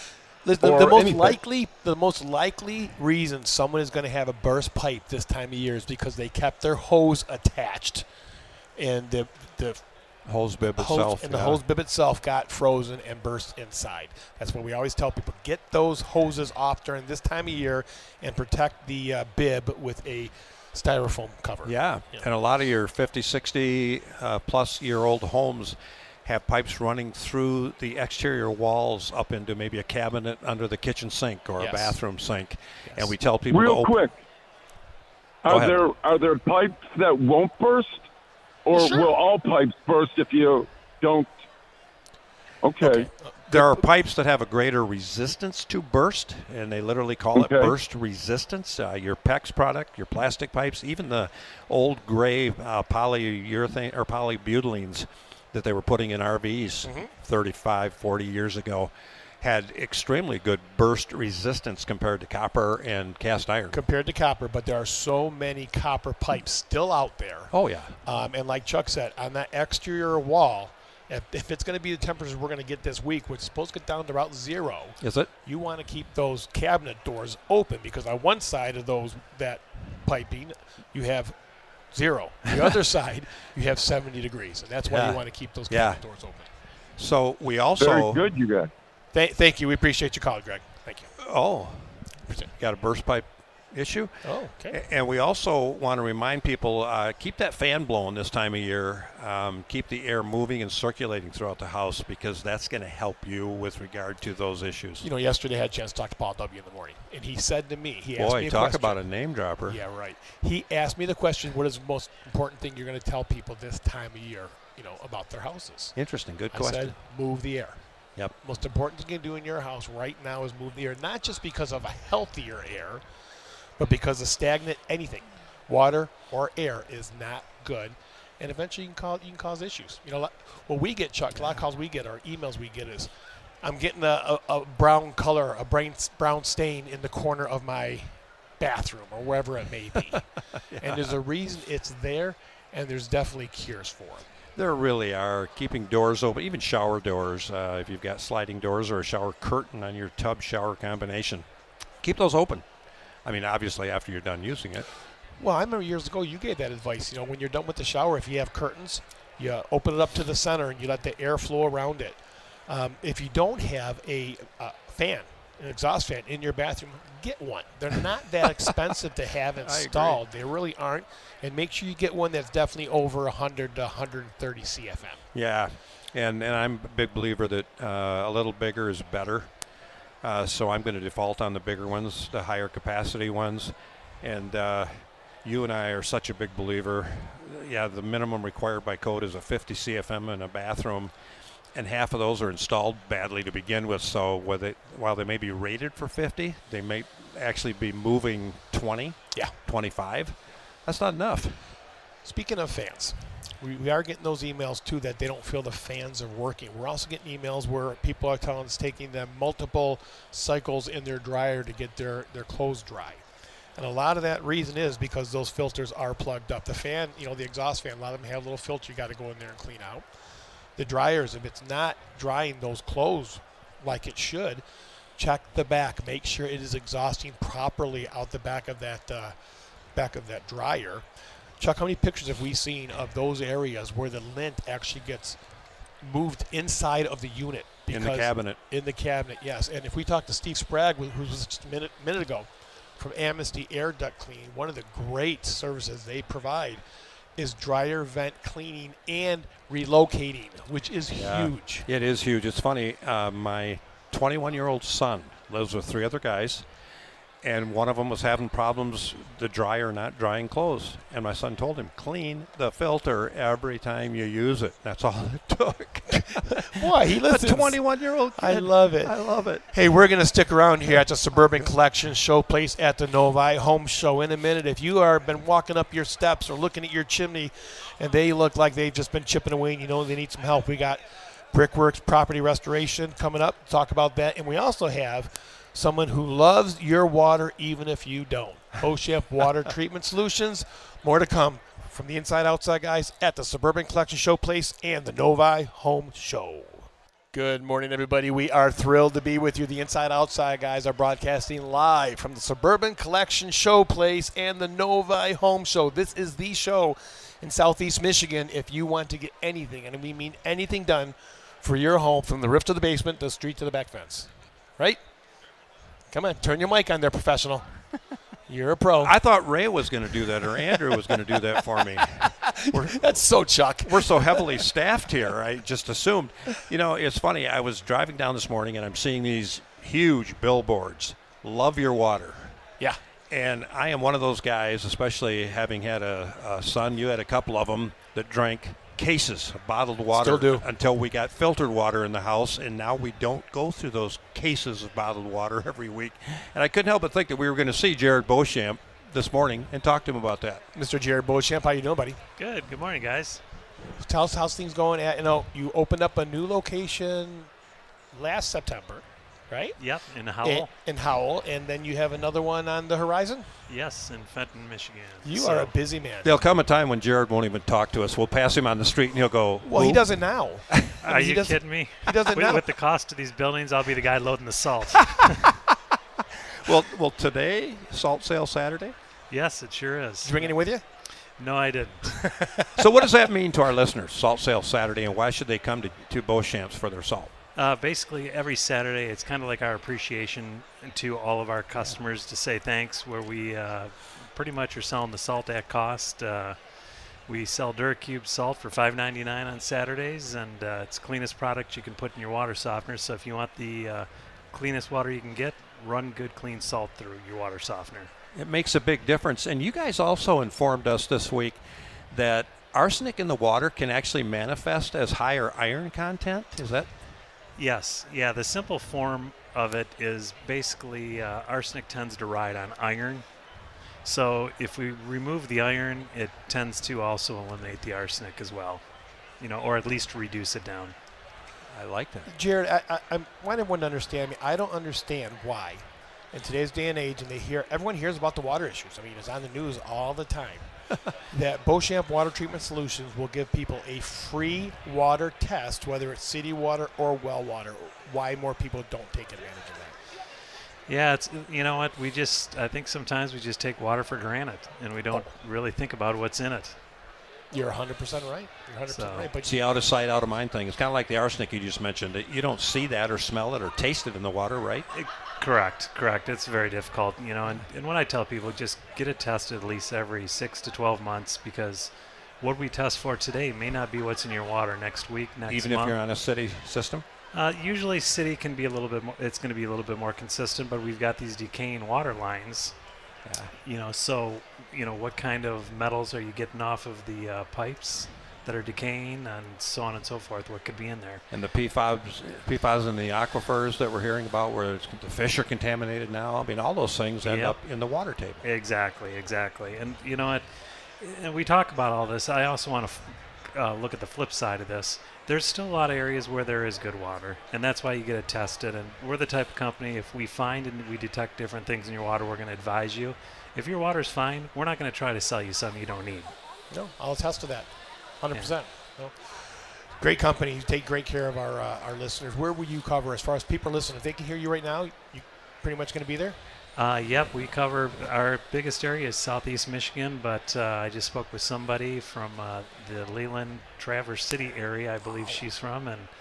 The most likely reason someone is going to have a burst pipe this time of year is because they kept their hose attached, and the hose bib itself. And the hose bib itself got frozen and burst inside. That's what we always tell people. Get those hoses off during this time of year and protect the bib with a styrofoam cover. Yeah, and a lot of your 50, 60 plus year old homes have pipes running through the exterior walls up into maybe a cabinet under the kitchen sink or a bathroom sink. Yes. And we tell people real quick, are there pipes that won't burst? Or will all pipes burst if you don't? Okay. There are pipes that have a greater resistance to burst, and they literally call it burst resistance. Your PEX product, your plastic pipes, even the old gray polyurethane or polybutylene that they were putting in RVs 35, 40 years ago had extremely good burst resistance compared to copper and cast iron. But there are so many copper pipes still out there. Oh, yeah. And like Chuck said, on that exterior wall, if it's going to be the temperatures we're going to get this week, which is supposed to get down to about 0. Is it? You want to keep those cabinet doors open because on one side of that piping, you have 0. The other side, you have 70 degrees. And that's why you want to keep those cabinet doors open. So we also... Very good, you guys. Thank you. We appreciate your call, Greg. Thank you. Oh, got a burst pipe issue? Oh, okay. And we also want to remind people, keep that fan blowing this time of year. Keep the air moving and circulating throughout the house because that's going to help you with regard to those issues. You know, yesterday I had a chance to talk to Paul W. in the morning, and he said to me, asked me a talk question. about a name dropper. Yeah, right. He asked me the question, what is the most important thing you're going to tell people this time of year, about their houses? Interesting. Good question. I said, move the air. Yep. Most important thing you can do in your house right now is move the air, not just because of a healthier air, but because of stagnant anything, water or air is not good, and eventually you can cause issues. What we get, Chuck, a lot of calls we get, or emails we get is, I'm getting a brown color, a brown stain in the corner of my bathroom or wherever it may be. And there's a reason it's there, and there's definitely cures for it. There really are. Keeping doors open, even shower doors, if you've got sliding doors or a shower curtain on your tub shower combination, keep those open. I mean, obviously after you're done using it. Well, I remember years ago you gave that advice. When you're done with the shower, if you have curtains, you open it up to the center and you let the air flow around it. If you don't have a fan, an exhaust fan in your bathroom, get one. They're not that expensive to have installed. They really aren't. And make sure you get one that's definitely over 100 to 130 CFM. Yeah, and I'm a big believer that a little bigger is better. So I'm going to default on the bigger ones, the higher capacity ones. And you and I are such a big believer. Yeah, the minimum required by code is a 50 CFM in a bathroom. And half of those are installed badly to begin with. So while they may be rated for 50, they may actually be moving 20, 25. That's not enough. Speaking of fans, we are getting those emails, too, that they don't feel the fans are working. We're also getting emails where people are telling us taking them multiple cycles in their dryer to get their clothes dry. And a lot of that reason is because those filters are plugged up. The fan, the exhaust fan, a lot of them have a little filter you got to go in there and clean out. The dryers, if it's not drying those clothes like it should, check the back. Make sure it is exhausting properly out the back of that dryer. Chuck, how many pictures have we seen of those areas where the lint actually gets moved inside of the unit? In the cabinet. In the cabinet, yes. And if we talk to Steve Sprague, who was just a minute ago from Amnesty Air Duct Cleaning, one of the great services they provide is dryer vent cleaning and relocating, which is huge. It is huge. It's funny. My 21-year-old son lives with 3 other guys, and one of them was having problems, the dryer not drying clothes. And my son told him, clean the filter every time you use it. That's all it took. Boy, he listens. A 21-year-old kid. I love it. I love it. Hey, we're going to stick around here at the Suburban Collection Showplace at the Novi Home Show in a minute. If you are been walking up your steps or looking at your chimney and they look like they've just been chipping away and they need some help, we got Brickworks Property Restoration coming up. Talk about that. And we also have someone who loves your water even if you don't. Beauchamp Water Treatment Solutions. More to come from the Inside Outside guys at the Suburban Collection Showplace and the Novi Home Show. Good morning, everybody. We are thrilled to be with you. The Inside Outside guys are broadcasting live from the Suburban Collection Showplace and the Novi Home Show. This is the show in Southeast Michigan if you want to get anything, and we mean anything done for your home from the roof to the basement, the street to the back fence. Right? Come on, turn your mic on there, professional. You're a pro. I thought Ray was going to do that or Andrew was going to do that for me. That's so Chuck. We're so heavily staffed here. I just assumed. It's funny. I was driving down this morning and I'm seeing these huge billboards. Love your water. Yeah. And I am one of those guys, especially having had a son. You had a couple of them that drank cases of bottled water. Still do. Until we got filtered water in the house, and now we don't go through those cases of bottled water every week. And I couldn't help but think that we were going to see Jared Beauchamp this morning and talk to him about that. Mr. Jared Beauchamp, how you doing, buddy? Good. Good morning, guys. Tell us how's things going. You opened up a new location last September, right? Yep, in Howell. In Howell, and then you have another one on the horizon? Yes, in Fenton, Michigan. You are a busy man. There'll come a time when Jared won't even talk to us. We'll pass him on the street, and he'll go, well, he does it now. Are you kidding me? He does it now. With the cost of these buildings, I'll be the guy loading the salt. Well, today, Salt Sale Saturday? Yes, it sure is. Did you bring any with you? No, I didn't. So what does that mean to our listeners, Salt Sale Saturday, and why should they come to Beauchamp's for their salt? Basically, every Saturday, it's kind of like our appreciation to all of our customers to say thanks, where we pretty much are selling the salt at cost. We sell DuraCube salt for $5.99 on Saturdays, and it's the cleanest product you can put in your water softener. So if you want the cleanest water you can get, run good, clean salt through your water softener. It makes a big difference. And you guys also informed us this week that arsenic in the water can actually manifest as higher iron content. Is that? Yes. Yeah, the simple form of it is basically arsenic tends to ride on iron. So if we remove the iron, it tends to also eliminate the arsenic as well, or at least reduce it down. I like that. Jared, I want everyone to understand me. I don't understand why in today's day and age, and everyone hears about the water issues. I mean, it's on the news all the time. That Beauchamp Water Treatment Solutions will give people a free water test, whether it's city water or well water. Why more people don't take advantage of that? Yeah, it's what I think sometimes we just take water for granted, and we don't really think about what's in it. You're 100% right. You're 100% right. But see, out of sight, out of mind thing. It's kind of like the arsenic you just mentioned. You don't see that or smell it or taste it in the water, right? Correct. It's very difficult, and when I tell people just get it tested at least every 6 to 12 months, because what we test for today may not be what's in your water next week, next month. Even if you're on a city system? Usually city can be a little bit more, it's going to be a little bit more consistent, but we've got these decaying water lines. So what kind of metals are you getting off of the pipes that are decaying, and so on and so forth? What could be in there? And the PFAS in the aquifers that we're hearing about, where the fish are contaminated now. I mean, all those things end up in the water table. Exactly. And and we talk about all this. I also want to look at the flip side of this. There's still a lot of areas where there is good water, and that's why you get it tested. And we're the type of company, if we find and we detect different things in your water, we're going to advise you. If your water's fine, we're not going to try to sell you something you don't need. No, I'll attest to that, 100%. Yeah. No. Great company. You take great care of our listeners. Where will you cover as far as people listening? If they can hear you right now, you pretty much going to be there? Yep, we cover, our biggest area is Southeast Michigan, but I just spoke with somebody from the Leland Traverse City area, I believe she's from, and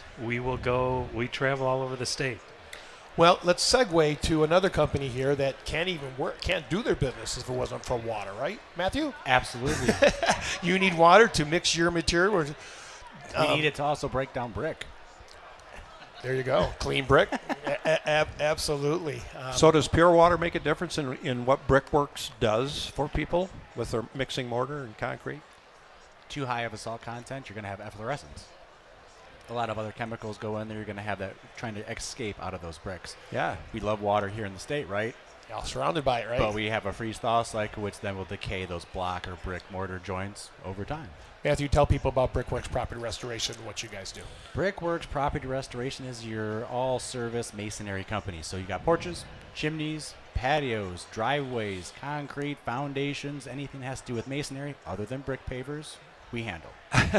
we travel all over the state. Well, let's segue to another company here that can't do their business if it wasn't for water, right, Matthew? Absolutely. You need water to mix your material. We need it to also break down brick. There you go. Clean brick. Absolutely. So does pure water make a difference in what Brickworks does for people with their mixing mortar and concrete? Too high of a salt content, you're going to have efflorescence. A lot of other chemicals go in there. You're going to have that trying to escape out of those bricks. Yeah. We love water here in the state, right? All surrounded by it, right? But we have a freeze-thaw cycle, which then will decay those block or brick mortar joints over time. Matthew, tell people about Brickworks Property Restoration and what you guys do. Brickworks Property Restoration is your all-service masonry company. So you got porches, chimneys, patios, driveways, concrete, foundations, anything that has to do with masonry other than brick pavers, we handle.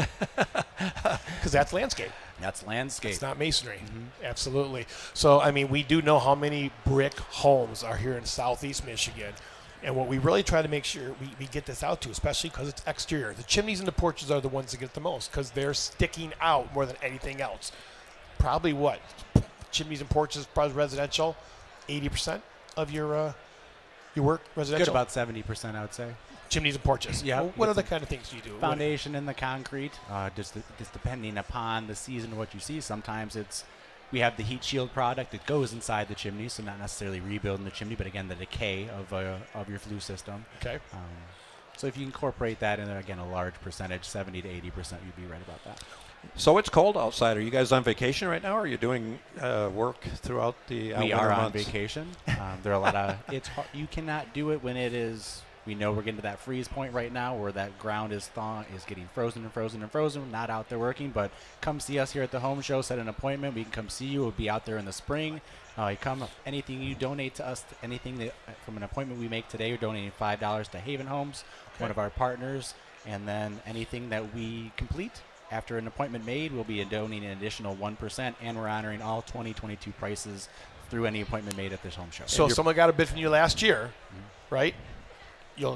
Because that's landscape. That's landscape. It's not masonry. Mm-hmm. Absolutely. So, I mean, we do know how many brick homes are here in Southeast Michigan. And what we really try to make sure we get this out to, especially because it's exterior. The chimneys and the porches are the ones that get the most because they're sticking out more than anything else. Probably what? Chimneys and porches, probably residential, 80% of your work residential? Good, about 70%, I would say. Chimneys and porches. Yeah. Well, what other kind of things do you do? Foundation in the concrete, just depending upon the season, what you see. Sometimes we have the heat shield product that goes inside the chimney, so not necessarily rebuilding the chimney, but again, the decay of your flue system. Okay. So if you incorporate that in there, again, a large percentage, 70 to 80%, you'd be right about that. So it's cold outside. Are you guys on vacation right now, or are you doing work throughout the We are on months? vacation. There are a lot of it's hard. You cannot do it when it is. We know we're getting to that freeze point right now where that ground is getting frozen and frozen and frozen. Not out there working, but come see us here at the home show. Set an appointment. We can come see you. We'll be out there in the spring. Anything you donate to us, anything that from an appointment we make today, you're donating $5 to Haven Homes, one of our partners, and then anything that we complete after an appointment made, we'll be donating an additional 1%, and we're honoring all 2022 prices through any appointment made at this home show. So if someone got a bid from you last year, right? You'll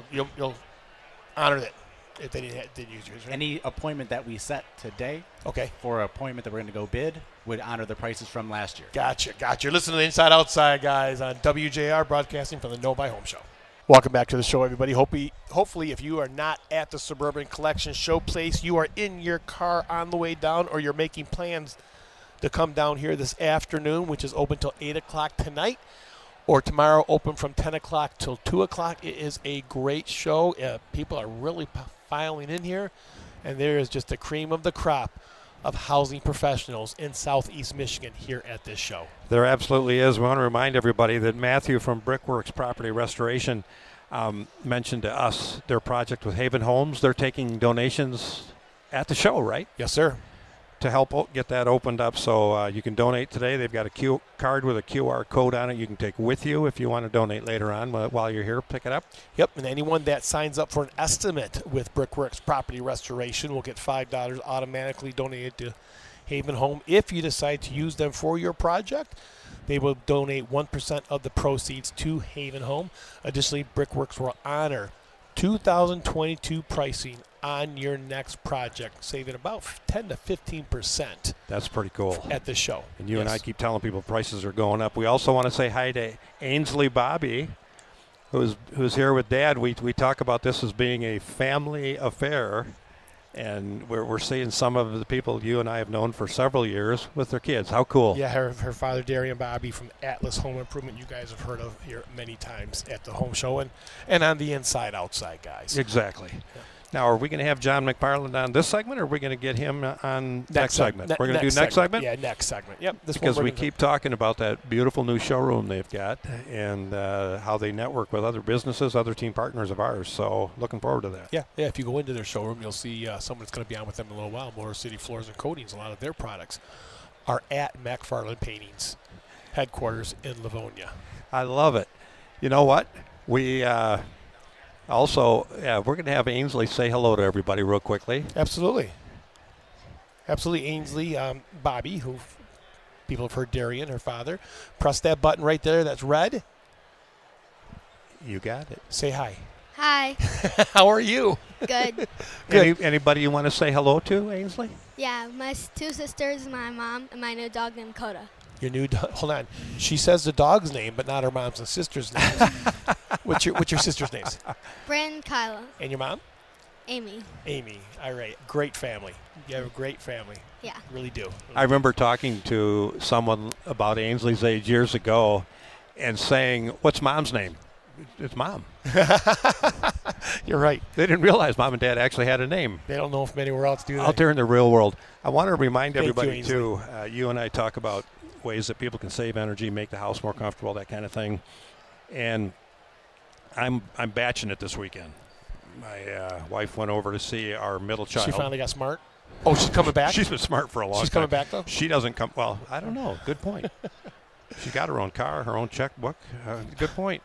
honor it if they didn't use yours. Right? Any appointment that we set today, for an appointment that we're going to go bid, would honor the prices from last year. Gotcha. You're listening to the Inside Outside, guys, on WJR, broadcasting from the No Buy Home Show. Welcome back to the show, everybody. Hopefully, if you are not at the Suburban Collection Showplace, you are in your car on the way down, or you're making plans to come down here this afternoon, which is open till 8 o'clock tonight, or tomorrow open from 10 o'clock till 2 o'clock. It is a great show. People are really filing in here, and there is just the cream of the crop of housing professionals in Southeast Michigan here at this show. There absolutely is. We want to remind everybody that Matthew from Brickworks Property Restoration mentioned to us their project with Haven Homes. They're taking donations at the show, right? Yes, sir. To help get that opened up, so you can donate today. They've got a card with a QR code on it you can take with you if you want to donate later on while you're here. Pick it up. Yep, and anyone that signs up for an estimate with Brickworks Property Restoration will get $5 automatically donated to Haven Home. If you decide to use them for your project, they will donate 1% of the proceeds to Haven Home. Additionally, Brickworks will honor 2022 pricing on your next project, saving about 10 to 15%. That's pretty cool. At the show. And you and I keep telling people prices are going up. We also want to say hi to Ainsley Bobby, who's here with Dad. We talk about this as being a family affair, and we're seeing some of the people you and I have known for several years with their kids. How cool. Yeah, her father, Darian Bobby from Atlas Home Improvement, you guys have heard of here many times at the home show and on the Inside Outside, guys. Exactly. Yeah. Now, are we going to have John McFarland on this segment, or are we going to get him on next segment? We're going to do next segment? Yeah, next segment. Yep. Because we keep talking about that beautiful new showroom they've got and how they network with other businesses, other team partners of ours. So looking forward to that. Yeah. If you go into their showroom, you'll see someone that's going to be on with them in a little while, Motor City Floors and Coatings. A lot of their products are at McFarland Paintings headquarters in Livonia. I love it. You know what? We... Also, we're going to have Ainsley say hello to everybody real quickly. Absolutely. Ainsley, Bobby, who people have heard Darian, her father. Press that button right there that's red. You got it. Say hi. Hi. How are you? Good. Good. Anybody you want to say hello to, Ainsley? Yeah, my two sisters, my mom, and my new dog named Coda. Your new dog. Hold on. She says the dog's name, but not her mom's and sister's names. What's your sister's names? Bryn, Kyla. And your mom? Amy. Amy. All right. Great family. You have a great family. Yeah. Really do. I remember talking to someone about Ainsley's age years ago and saying, "What's mom's name?" It's Mom. You're right. They didn't realize Mom and Dad actually had a name. They don't know from anywhere else, do they? Out there in the real world. I want to remind everybody, too, you and I talk about ways that people can save energy, make the house more comfortable, that kind of thing. And I'm batching it this weekend. My wife went over to see our middle child. She finally got smart? Oh, she's coming back? She's been smart for a long time. She's coming back, though? She doesn't come. Well, I don't know. Good point. She's got her own car, her own checkbook. Good point.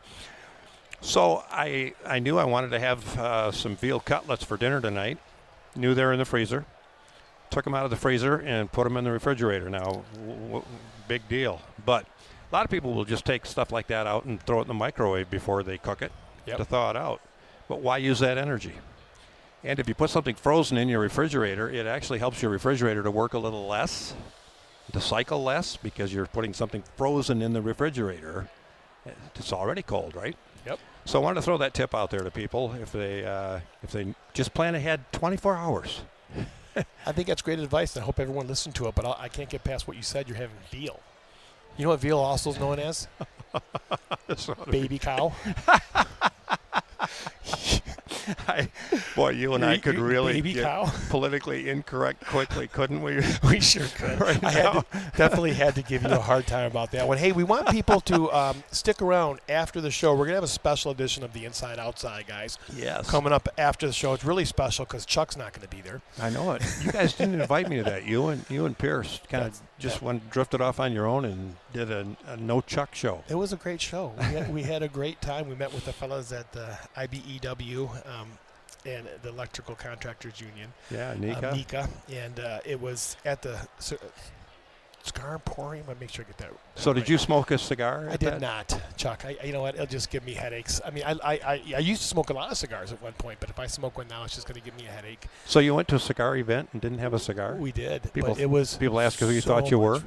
So I knew I wanted to have some veal cutlets for dinner tonight. Knew they were in the freezer. Took them out of the freezer and put them in the refrigerator. Now, big deal. But a lot of people will just take stuff like that out and throw it in the microwave before they cook it to thaw it out. But why use that energy? And if you put something frozen in your refrigerator, it actually helps your refrigerator to work a little less, to cycle less, because you're putting something frozen in the refrigerator. It's already cold, right? Yep. So I wanted to throw that tip out there to people if they just plan ahead 24 hours. I think that's great advice, and I hope everyone listened to it, but I can't get past what you said. You're having veal. You know what veal also is known as? Baby cow. Boy, you and I could really baby get cow. Politically incorrect quickly, couldn't we? We sure could. Definitely had to give you a hard time about that one. Hey, we want people to stick around after the show. We're going to have a special edition of the Inside Outside, guys. Yes. Coming up after the show. It's really special because Chuck's not going to be there. I know it. You guys didn't invite me to that. You and Pierce kind of just drifted off on your own and did a no Chuck show. It was a great show. We had a great time. We met with the fellas at the IBEW and the Electrical Contractors Union. Yeah, NECA. NECA. And it was at the Cigar Emporium. I make sure I get that. So did you smoke a cigar? I did not, Chuck. You know what? It'll just give me headaches. I mean, I used to smoke a lot of cigars at one point, but if I smoke one now, it's just going to give me a headache. So you went to a cigar event and didn't have a cigar? We did. People, but it was people ask who you thought you were.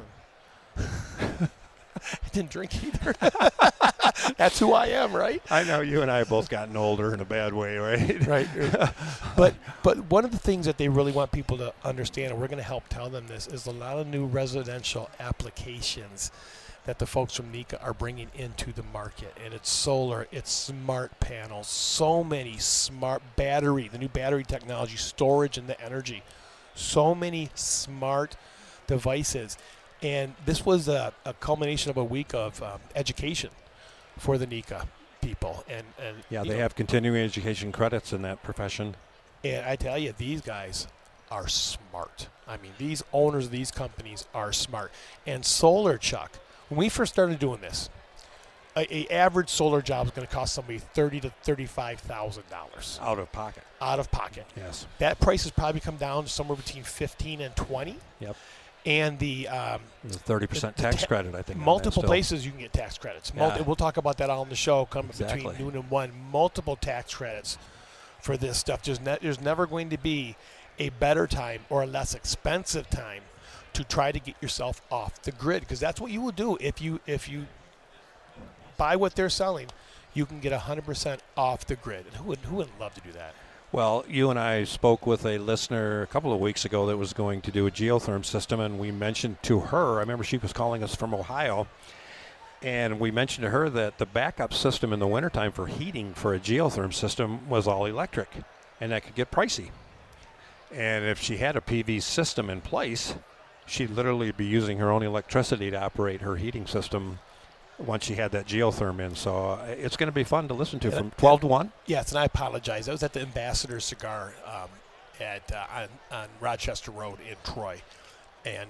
I didn't drink either. That's who I am, right? I know you and I have both gotten older in a bad way, right? Right. But one of the things that they really want people to understand, and we're going to help tell them this, is a lot of new residential applications that the folks from NECA are bringing into the market. And it's solar, it's smart panels, so many smart battery, the new battery technology, storage and the energy. So many smart devices. And this was a culmination of a week of education for the NECA people. And they have continuing education credits in that profession. And I tell you, these guys are smart. I mean, these owners of these companies are smart. And solar, Chuck, when we first started doing this, a average solar job is going to cost somebody $30,000 to $35,000 out of pocket. Out of pocket. Yes. That price has probably come down to somewhere between 15 and 20. Yep. And the 30% tax credit, I think. Multiple places you can get tax credits. Yeah. We'll talk about that on the show coming Exactly. between noon and 1. Multiple tax credits for this stuff. There's never going to be a better time or a less expensive time to try to get yourself off the grid, because that's what you will do if you buy what they're selling. You can get 100% off the grid. And who wouldn't love to do that? Well, you and I spoke with a listener a couple of weeks ago that was going to do a geotherm system, and we mentioned to her, I remember she was calling us from Ohio, and we mentioned to her that the backup system in the wintertime for heating for a geotherm system was all electric, and that could get pricey. And if she had a PV system in place, she'd literally be using her own electricity to operate her heating system once she had that geotherm in. So it's going to be fun to listen to from 12 to 1. Yes, and I apologize. I was at the Ambassador Cigar on Rochester Road in Troy, and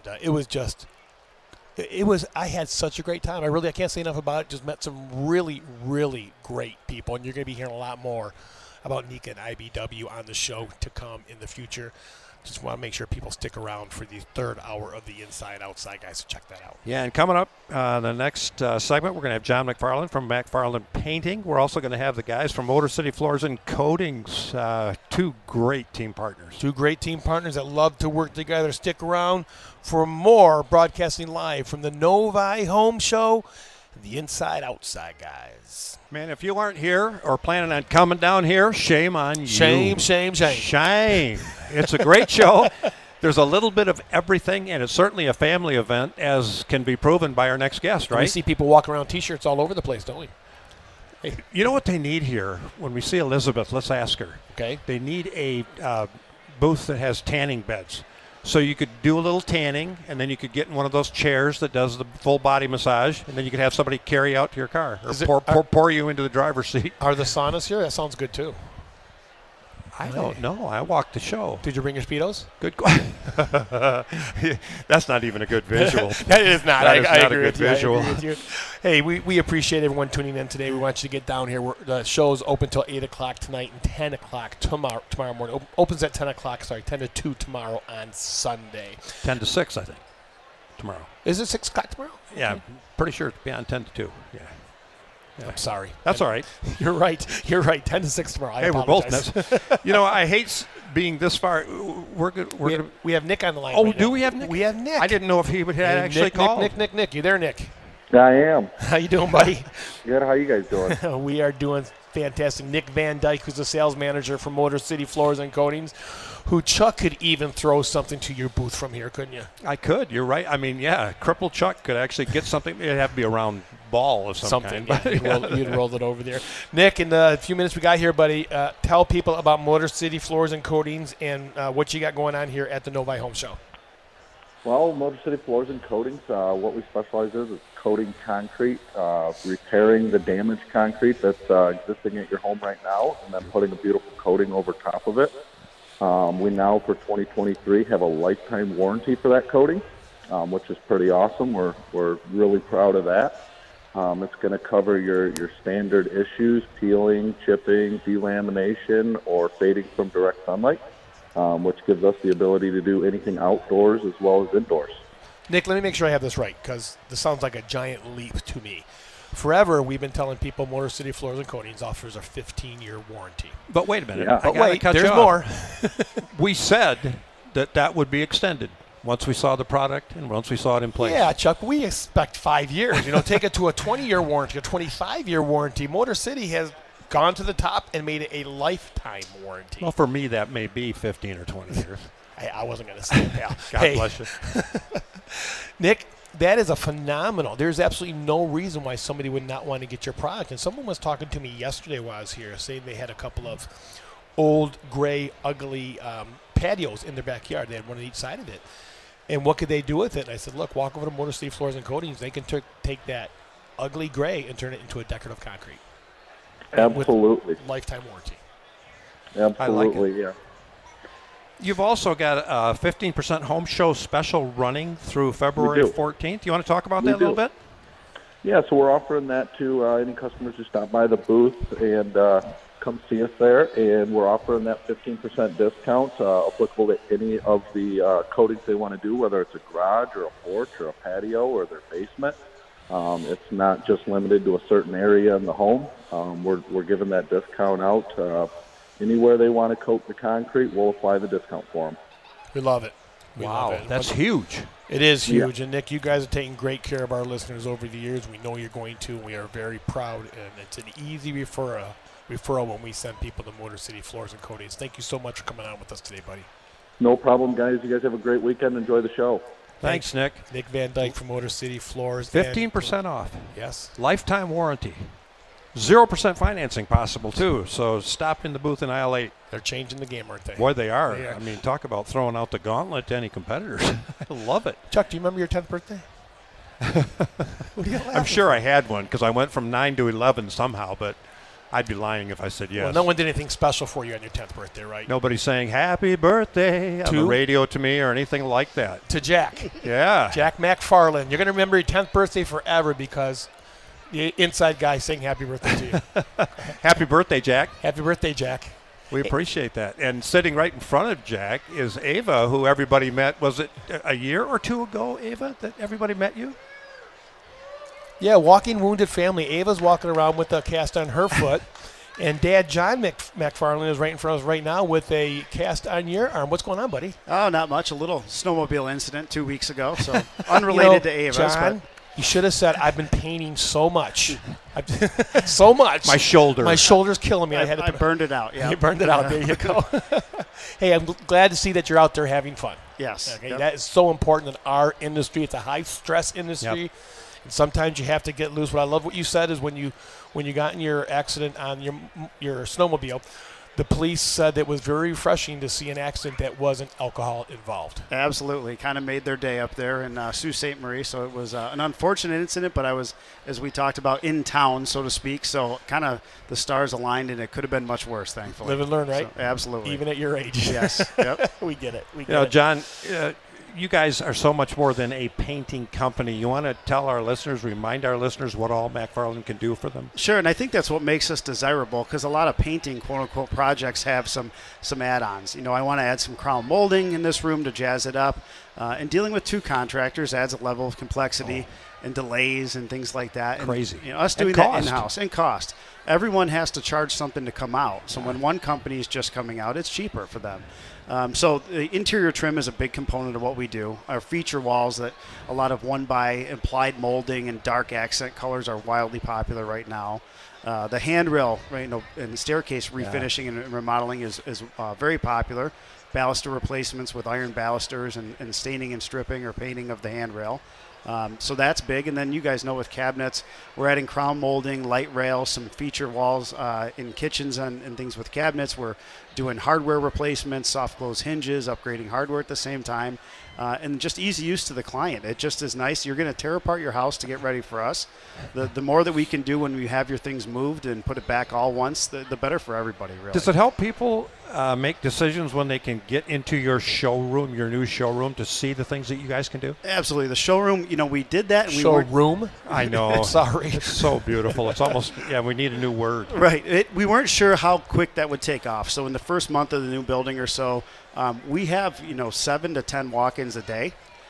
I had such a great time. I can't say enough about it. Just met some really, really great people, and you're going to be hearing a lot more about NECA and IBW on the show to come in the future. Just want to make sure people stick around for the third hour of the Inside Outside, guys. So check that out. Yeah, and coming up, the next segment, we're going to have John McFarland from McFarland Painting. We're also going to have the guys from Motor City Floors and Coatings, two great team partners. Two great team partners that love to work together. Stick around for more broadcasting live from the Novi Home Show, the Inside Outside, guys. Man, if you aren't here or planning on coming down here, shame on you. Shame. Shame. It's a great show. There's a little bit of everything, and it's certainly a family event, as can be proven by our next guest, right? We see people walking around T-shirts all over the place, don't we? Hey, you know what they need here? When we see Elizabeth, let's ask her. Okay. They need a booth that has tanning beds. So you could do a little tanning, and then you could get in one of those chairs that does the full body massage, and then you could have somebody carry out to your car or pour you into the driver's seat. Are the saunas here? That sounds good, too. I don't know. I walked the show. Did you bring your Speedos? Good. That's not even a good visual. That is not. I agree a good with you. visual. I agree with you. Hey, we appreciate everyone tuning in today. We want you to get down here. The show's open till 8 o'clock tonight and 10 o'clock tomorrow morning. Opens at 10 o'clock, 10 to 2 tomorrow on Sunday. 10 to 6, I think, tomorrow. Is it 6 o'clock tomorrow? Yeah, I'm pretty sure it's beyond 10 to 2. Yeah. I'm sorry. That's all right. You're right. 10 to 6 tomorrow. Hey, we're both nuts. I hate being this far. We have Nick on the line. Oh, right do now. we have Nick? We have Nick. I didn't know if he would actually call. Nick. You there, Nick? I am. How you doing, buddy? Good. How you guys doing? We are doing fantastic. Nick Van Dyke, who's the sales manager for Motor City Floors and Coatings, who Chuck could even throw something to your booth from here, couldn't you? I could. You're right. I mean, yeah, crippled Chuck could actually get something. It'd have to be a round ball of some kind. Yeah, you'd roll it over there. Nick, in the few minutes we got here, buddy, tell people about Motor City Floors and Coatings and what you got going on here at the Novi Home Show. Well, Motor City Floors and Coatings, what we specialize in is coating concrete, repairing the damaged concrete that's existing at your home right now, and then putting a beautiful coating over top of it. We now, for 2023, have a lifetime warranty for that coating, which is pretty awesome. We're really proud of that. It's going to cover your standard issues, peeling, chipping, delamination, or fading from direct sunlight, which gives us the ability to do anything outdoors as well as indoors. Nick, let me make sure I have this right, because this sounds like a giant leap to me. Forever, we've been telling people Motor City Floors and Coatings offers a 15-year warranty. But wait a minute. Yeah. But wait, there's more. We said that would be extended once we saw the product and once we saw it in place. Yeah, Chuck, we expect 5 years. Take it to a 20-year warranty, a 25-year warranty. Motor City has gone to the top and made it a lifetime warranty. Well, for me, that may be 15 or 20 years. I wasn't going to say that. God bless you. Nick, that is a phenomenal. There's absolutely no reason why somebody would not want to get your product. And someone was talking to me yesterday while I was here, saying they had a couple of old, gray, ugly patios in their backyard. They had one on each side of it. And what could they do with it? And I said, look, walk over to Motor City Floors and Coatings. They can take that ugly gray and turn it into a decorative concrete. Absolutely. With lifetime warranty. Absolutely, yeah. You've also got a 15% home show special running through February 14th. You want to talk about that a little bit? Yeah, so we're offering that to any customers who stop by the booth and come see us there. And we're offering that 15% discount applicable to any of the coatings they want to do, whether it's a garage or a porch or a patio or their basement. It's not just limited to a certain area in the home. We're giving that discount out. Anywhere they want to coat the concrete, we'll apply the discount for them. We love it. We wow, love it. That's huge. It is huge. And, Nick, you guys are taking great care of our listeners over the years. We know you're going to. We are very proud. And it's an easy referral when we send people to Motor City Floors and Coatings. Thank you so much for coming on with us today, buddy. No problem, guys. You guys have a great weekend. Enjoy the show. Thanks, Nick. Nick Van Dyke from Motor City Floors. 15% off. Yes. Lifetime warranty. 0% financing possible, too. So stop in the booth in aisle 8. They're changing the game, aren't they? Boy, they are. I mean, talk about throwing out the gauntlet to any competitors. I love it. Chuck, do you remember your 10th birthday? I'm sure I had one because I went from 9 to 11 somehow, but I'd be lying if I said yes. Well, no one did anything special for you on your 10th birthday, right? Nobody's saying happy birthday on the radio to me or anything like that. To Jack. Yeah. Jack McFarland. You're going to remember your 10th birthday forever because the inside guy saying happy birthday to you. Happy birthday, Jack. Happy birthday, Jack. We appreciate that. And sitting right in front of Jack is Ava, who everybody met. Was it a year or two ago, Ava, that everybody met you? Yeah, walking wounded family. Ava's walking around with a cast on her foot. And Dad John McFarland is right in front of us right now with a cast on your arm. What's going on, buddy? Oh, not much. A little snowmobile incident 2 weeks ago, so unrelated to Ava's. John, you should have said, I've been painting so much. So much. My shoulder. My shoulder's killing me. I burned it out, yeah. You burned it out. There you go. Hey, I'm glad to see that you're out there having fun. Yes. Okay? Yep. That is so important in our industry. It's a high-stress industry. Yep. And sometimes you have to get loose. What I love what you said is when you got in your accident on your snowmobile, the police said it was very refreshing to see an accident that wasn't alcohol involved. Absolutely. Kind of made their day up there in Sault Ste. Marie. So it was an unfortunate incident, but I was, as we talked about, in town, so to speak. So kind of the stars aligned, and it could have been much worse, thankfully. Live and learn, right? So, absolutely. Even at your age. Yes. Yep. We get it. John, you guys are so much more than a painting company. You want to tell our listeners, remind our listeners what all McFarland can do for them? Sure, and I think that's what makes us desirable because a lot of painting, quote-unquote, projects have some add-ons. I want to add some crown molding in this room to jazz it up. And dealing with two contractors adds a level of complexity and delays and things like that. Crazy. And, us doing that in-house and cost. Everyone has to charge something to come out. So when one company is just coming out, it's cheaper for them. So the interior trim is a big component of what we do. Our feature walls that a lot of one-by implied molding and dark accent colors are wildly popular right now. The handrail, and staircase refinishing and remodeling is very popular. Baluster replacements with iron balusters and staining and stripping or painting of the handrail. So that's big. And then you guys know with cabinets, we're adding crown molding, light rails, some feature walls in kitchens and things with cabinets. We're doing hardware replacements, soft close hinges, upgrading hardware at the same time, and just easy use to the client. It just is nice. You're going to tear apart your house to get ready for us. The more that we can do when you have your things moved and put it back all once, the better for everybody, really. Does it help people make decisions when they can get into your showroom, your new showroom, to see the things that you guys can do? Absolutely. The showroom, we did that. And showroom? I know. Sorry. It's so beautiful. It's almost, we need a new word. Right. We weren't sure how quick that would take off. So in the first month of the new building or so, we have, 7 to 10 walk-ins a day.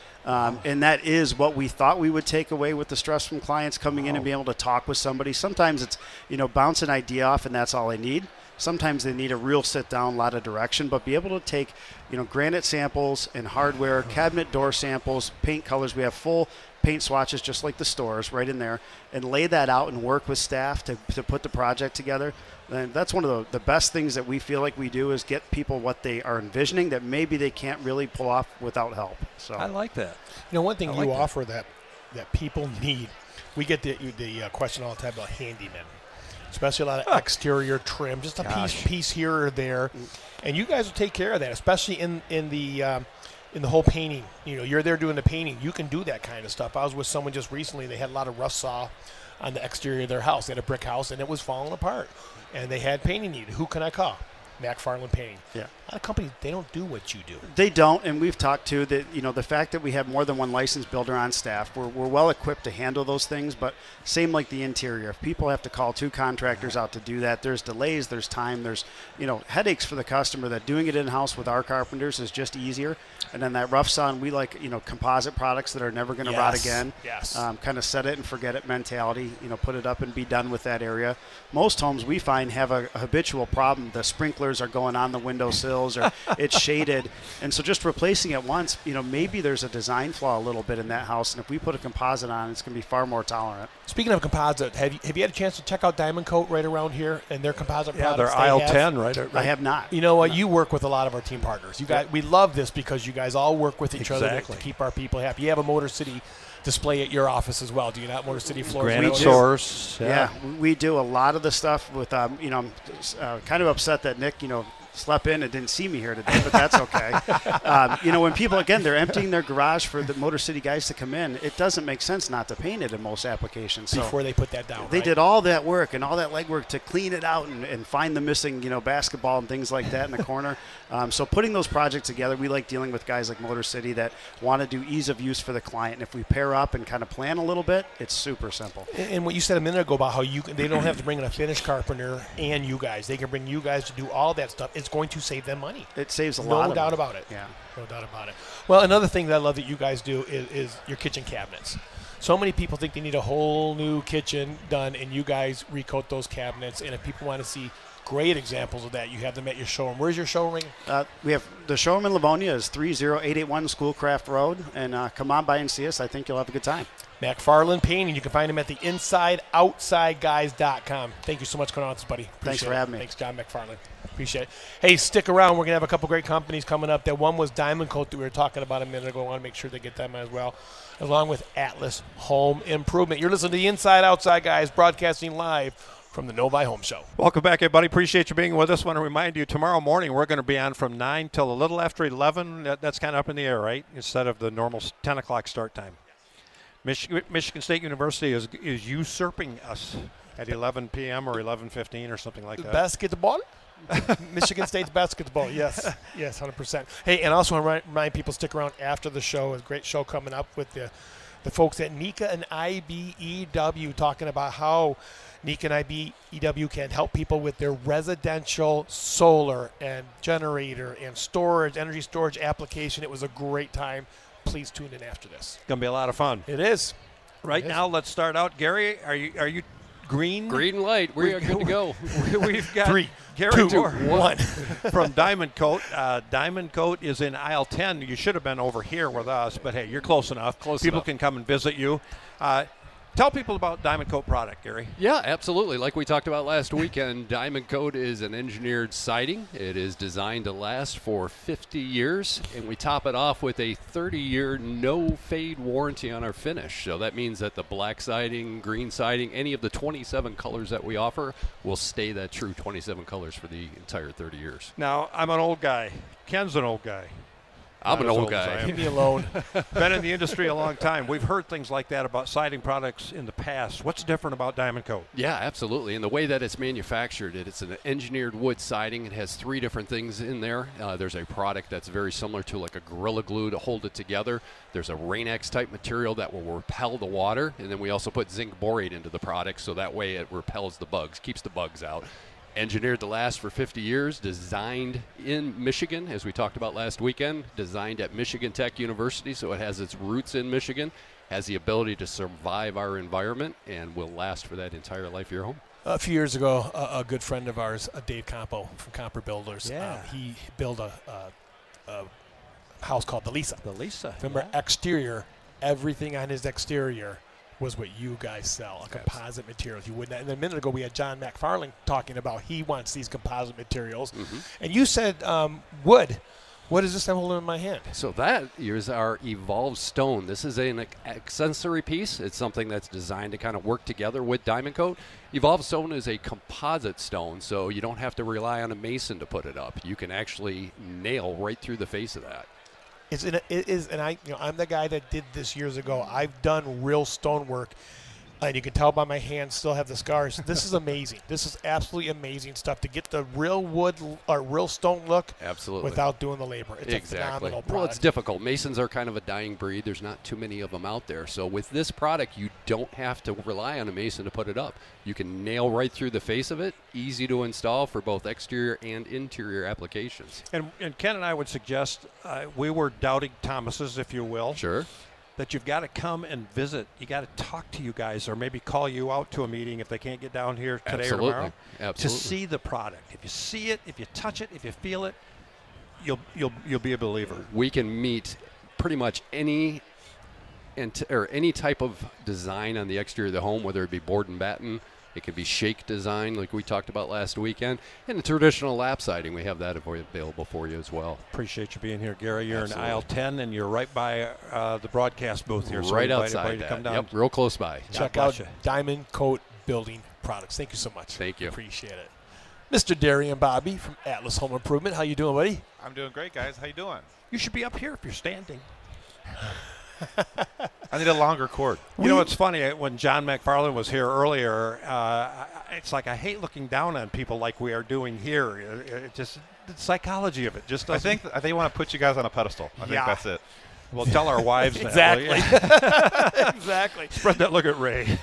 And that is what we thought we would take away with the stress from clients coming in and being able to talk with somebody. Sometimes it's, bounce an idea off and that's all they need. Sometimes they need a real sit-down, lot of direction, but be able to take, granite samples and hardware, cabinet door samples, paint colors. We have full paint swatches just like the stores right in there, and lay that out and work with staff to put the project together. And that's one of the best things that we feel like we do is get people what they are envisioning that maybe they can't really pull off without help. So I like that. One thing you offer that people need, we get the question all the time about handymen. especially a lot of exterior trim, just a piece here or there. And you guys will take care of that, especially in the whole painting. You're there doing the painting. You can do that kind of stuff. I was with someone just recently. They had a lot of rust saw on the exterior of their house. They had a brick house, and it was falling apart. And they had painting needed. Who can I call? McFarland Painting. Yeah. A lot of companies, they don't do what you do. They don't, and we've talked to that. The fact that we have more than one licensed builder on staff, we're well equipped to handle those things. But same like the interior, if people have to call 2 contractors out to do that, there's delays, there's time, there's headaches for the customer. That doing it in house with our carpenters is just easier. And then that rough saw, we like composite products that are never going to rot again. Yes. Kind of set it and forget it mentality. Put it up and be done with that area. Most homes we find have a habitual problem. The sprinklers are going on the windowsills, or it's shaded, and so just replacing it once, maybe there's a design flaw a little bit in that house, and if we put a composite on, it's going to be far more tolerant. Speaking of composite, have you had a chance to check out Diamond Coat right around here and their composite products? Yeah, they're aisle 10, right? I have not. You know what? You work with a lot of our team partners. You guys, we love this because you guys all work with each other to keep our people happy. You have a Motor City display at your office as well, do you not? Motor City floors. Granite Source. Yeah, we do a lot of the stuff with. I'm kind of upset that Nick, slept in and didn't see me here today, but that's okay. When people, again, they're emptying their garage for the Motor City guys to come in, it doesn't make sense not to paint it in most applications. So before they put that down, they did all that work and all that legwork to clean it out and find the missing, basketball and things like that in the corner. So putting those projects together, we like dealing with guys like Motor City that want to do ease of use for the client. And if we pair up and kind of plan a little bit, it's super simple. And what you said a minute ago about how they don't have to bring in a finished carpenter and you guys. They can bring you guys to do all that stuff. It's going to save them money. It saves a lot. No doubt about it. Yeah. No doubt about it. Well, another thing that I love that you guys do is your kitchen cabinets. So many people think they need a whole new kitchen done, and you guys recoat those cabinets. And if people want to see great examples of that, you have them at your showroom. Where's your showroom? We have the showroom in Livonia is 30881 Schoolcraft Road, and come on by and see us. I think you'll have a good time. McFarland Painting. You can find him at the InsideOutsideGuys.com. Thank you so much for coming on with us, buddy. Thanks for having me. Thanks, John McFarland. Appreciate it. Hey, stick around. We're going to have a couple great companies coming up. That one was Diamond Coat that we were talking about a minute ago. I want to make sure they get them as well, along with Atlas Home Improvement. You're listening to the Inside Outside Guys, broadcasting live from the Novi Home Show. Welcome back, everybody. Appreciate you being with us. I want to remind you, tomorrow morning we're going to be on from 9 till a little after 11. That's kind of up in the air, right? Instead of the normal 10 o'clock start time. Michigan State University is usurping us at 11 p.m. or 11:15 or something like that. Basketball? Michigan State's basketball, yes. Yes, 100%. Hey, and also want to remind people, stick around after the show. There's a great show coming up with the folks at NECA and IBEW, talking about how NECA and IBEW can help people with their residential solar and generator and storage, energy storage application. It was a great time. Please tune in after this. It's going to be a lot of fun. It is. Right now, let's start out. Gary, are you green? Green light. We are good to go. We've got 3, Gary 2, 1 from Diamond Coat. Diamond Coat is in aisle 10. You should have been over here with us, but hey, you're close enough. People can come and visit you. Tell people about Diamond Coat product, Gary. Yeah, absolutely. Like we talked about last weekend, Diamond Coat is an engineered siding. It is designed to last for 50 years, and we top it off with a 30-year no-fade warranty on our finish. So that means that the black siding, green siding, any of the 27 colors that we offer will stay that true 27 colors for the entire 30 years. Now, I'm an old guy. Ken's an old guy. I'm an old guy. Leave me alone. Been in the industry a long time. We've heard things like that about siding products in the past. What's different about Diamond Coat? Yeah, absolutely. And the way that it's manufactured, it's an engineered wood siding. It has 3 different things in there. There's a product that's very similar to like a Gorilla Glue to hold it together. There's a Rain-X type material that will repel the water. And then we also put zinc borate into the product so that way it repels the bugs, keeps the bugs out. Engineered to last for 50 years, designed in Michigan, as we talked about last weekend, designed at Michigan Tech University, so it has its roots in Michigan, has the ability to survive our environment, and will last for that entire life of your home. A few years ago, a good friend of ours, Dave Campo from Comper Builders, he built a house called the Lisa. The Lisa. Remember, exterior, everything on his exterior was what you guys sell, a composite materials. You wouldn't. And a minute ago, we had John McFarland talking about he wants these composite materials. Mm-hmm. And you said wood What is this I'm holding in my hand? So that is our Evolve Stone. This is an accessory piece. It's something that's designed to kind of work together with Diamond Coat. Evolve Stone is a composite stone, so you don't have to rely on a mason to put it up. You can actually nail right through the face of that. I'm the guy that did this years ago. I've done real stonework, and you can tell by my hands still have the scars. This is amazing. This is absolutely amazing stuff to get the real wood or real stone look. Absolutely. Without doing the labor. It's exactly. a phenomenal product. Well, it's difficult. Masons are kind of a dying breed. There's not too many of them out there. So with this product, you don't have to rely on a mason to put it up. You can nail right through the face of it. Easy to install for both exterior and interior applications. And Ken and I would suggest, we were doubting Thomas's, if you will. Sure. That you've got to come and visit. You got to talk to you guys, or maybe call you out to a meeting if they can't get down here today or tomorrow. Absolutely. To see the product. If you see it, if you touch it, if you feel it, you'll be a believer. We can meet pretty much any type of design on the exterior of the home, whether it be board and batten. It could be shake design like we talked about last weekend. And the traditional lap siding, we have that available for you as well. Appreciate you being here, Gary. You're Absolutely. in aisle 10, and you're right by the broadcast booth here. So right invite outside everybody to come down. Yep, real close by. Check out Diamond Coat Building Products. Thank you so much. Thank you. Appreciate it. Mr. Darian Bobby from Atlas Home Improvement. How you doing, buddy? I'm doing great, guys. How you doing? You should be up here if you're standing. I need a longer cord. You know, it's funny. When John McFarland was here earlier, it's like I hate looking down on people like we are doing here. It just the psychology of it just doesn't. I think they want to put you guys on a pedestal. I think that's it. Well, tell our wives that. Exactly. Exactly. Spread that look at Ray.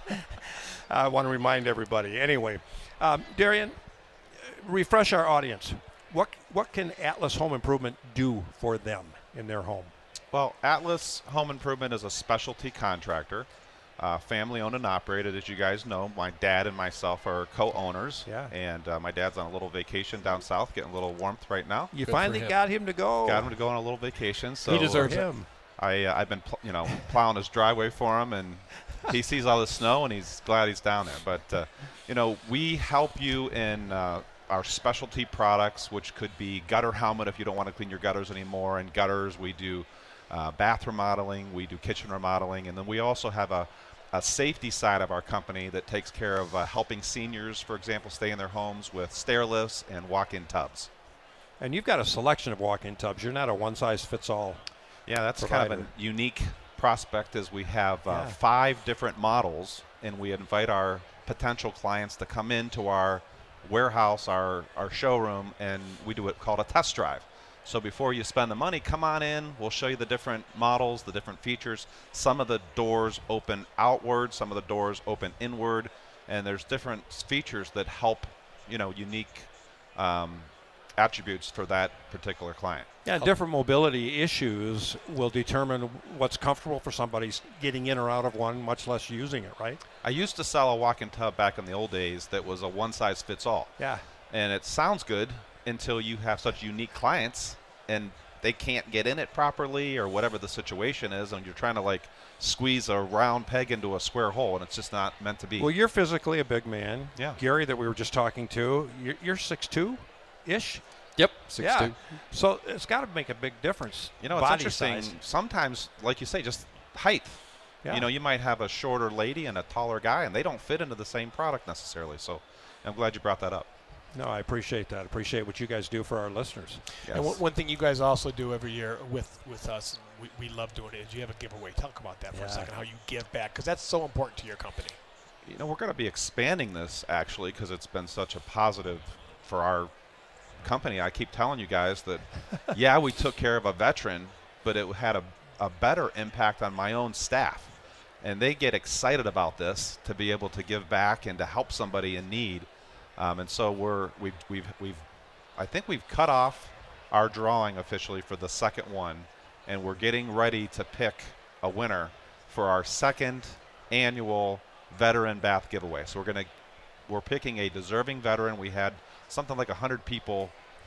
I want to remind everybody. Anyway, Darian, refresh our audience. What can Atlas Home Improvement do for them in their home? Well, Atlas Home Improvement is a specialty contractor, family-owned and operated. As you guys know, my dad and myself are co-owners. Yeah. And my dad's on a little vacation down south, getting a little warmth right now. You finally got him to go. Got him to go on a little vacation. So he deserves it. I've been plowing his driveway for him, and he sees all the snow, and he's glad he's down there. But we help you in our specialty products, which could be gutter helmet if you don't want to clean your gutters anymore. And gutters, we do bath remodeling, we do kitchen remodeling, and then we also have a safety side of our company that takes care of helping seniors, for example, stay in their homes with stair lifts and walk-in tubs. And you've got a selection of walk-in tubs. You're not a one-size-fits-all. Yeah, that's provider. kind of a unique prospect, is we have 5 different models, and we invite our potential clients to come into our warehouse, our showroom, and we do it called a test drive. So before you spend the money, come on in. We'll show you the different models, the different features. Some of the doors open outward, some of the doors open inward, and there's different features that help, unique attributes for that particular client. Yeah, different mobility issues will determine what's comfortable for somebody getting in or out of one, much less using it, right? I used to sell a walk-in tub back in the old days that was a one-size-fits-all. Yeah. And it sounds good until you have such unique clients and they can't get in it properly or whatever the situation is, and you're trying to squeeze a round peg into a square hole, and it's just not meant to be. Well, you're physically a big man. Yeah. Gary, that we were just talking to, you're 6'2"-ish? Yep, 6'2". Yeah. So it's got to make a big difference. It's body interesting. size. Sometimes, like you say, just height. Yeah. You might have a shorter lady and a taller guy, and they don't fit into the same product necessarily. So I'm glad you brought that up. No, I appreciate that. I appreciate what you guys do for our listeners. Yes. And one thing you guys also do every year with us, we love doing it, is you have a giveaway. Talk about that for a second, how you give back, because that's so important to your company. We're going to be expanding this, actually, because it's been such a positive for our company. I keep telling you guys that, yeah, we took care of a veteran, but it had a better impact on my own staff. And they get excited about this, to be able to give back and to help somebody in need. And so I think we've cut off our drawing officially for the second one, and we're getting ready to pick a winner for our second annual veteran bath giveaway. So we're picking a deserving veteran. We had something like 100 people,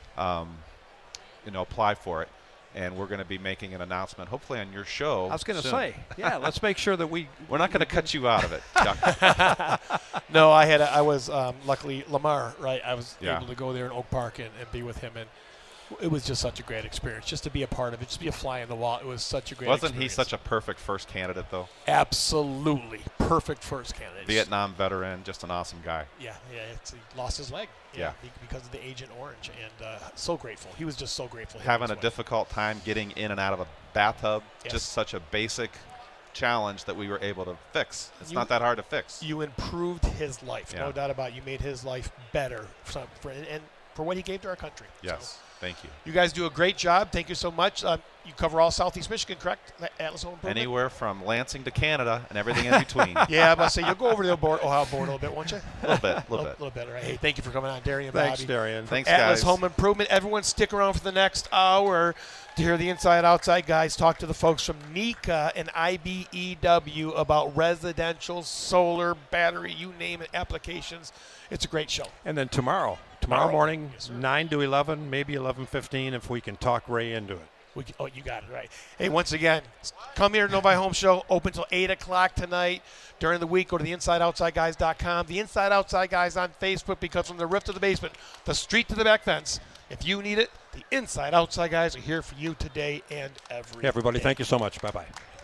apply for it. And we're going to be making an announcement, hopefully, on your show. I was going to say, yeah, let's make sure that we're not going to cut you out of it. No, I was luckily Lamar, right? I was able to go there in Oak Park and be with him, and It was just such a great experience, just to be a part of it, just be a fly on the wall. It was such a great Wasn't experience. he such a perfect first candidate, though? Absolutely. Perfect first candidate. Vietnam veteran, just an awesome guy. Yeah, he lost his leg. Yeah. Because of the Agent Orange, and so grateful. He was just so grateful. Having a difficult time getting in and out of a bathtub, Yes. just such a basic challenge that we were able to fix. It's not that hard to fix. You improved his life, Yeah. no doubt about it. You made his life better for what he gave to our country. Yes. So, thank you. you guys do a great job. Thank you so much. You cover all Southeast Michigan, correct? Atlas Home Improvement? Anywhere from Lansing to Canada and everything in between. Yeah, I'm about to say, you'll go over to the Ohio border a little bit, won't you? A little bit. A little bit, right? Hey, thank you for coming on, Darian. Thanks, Bobby. Darian. Thanks, Atlas guys. Home Improvement. Everyone stick around for the next hour to hear the Inside Outside guys talk to the folks from NECA and IBEW about residential, solar, battery, you name it, applications. It's a great show. And then tomorrow morning, 9 to 11, maybe 11:15, if we can talk Ray into it. You got it right. Hey, once again, come here to Novi Home Show, open till 8 o'clock tonight. During the week, go to the InsideOutsideGuys.com. The Inside Outside Guys on Facebook, because from the roof to the basement, the street to the back fence, if you need it, the Inside Outside Guys are here for you today and every Hey, everybody, day. thank you so much. Bye-bye.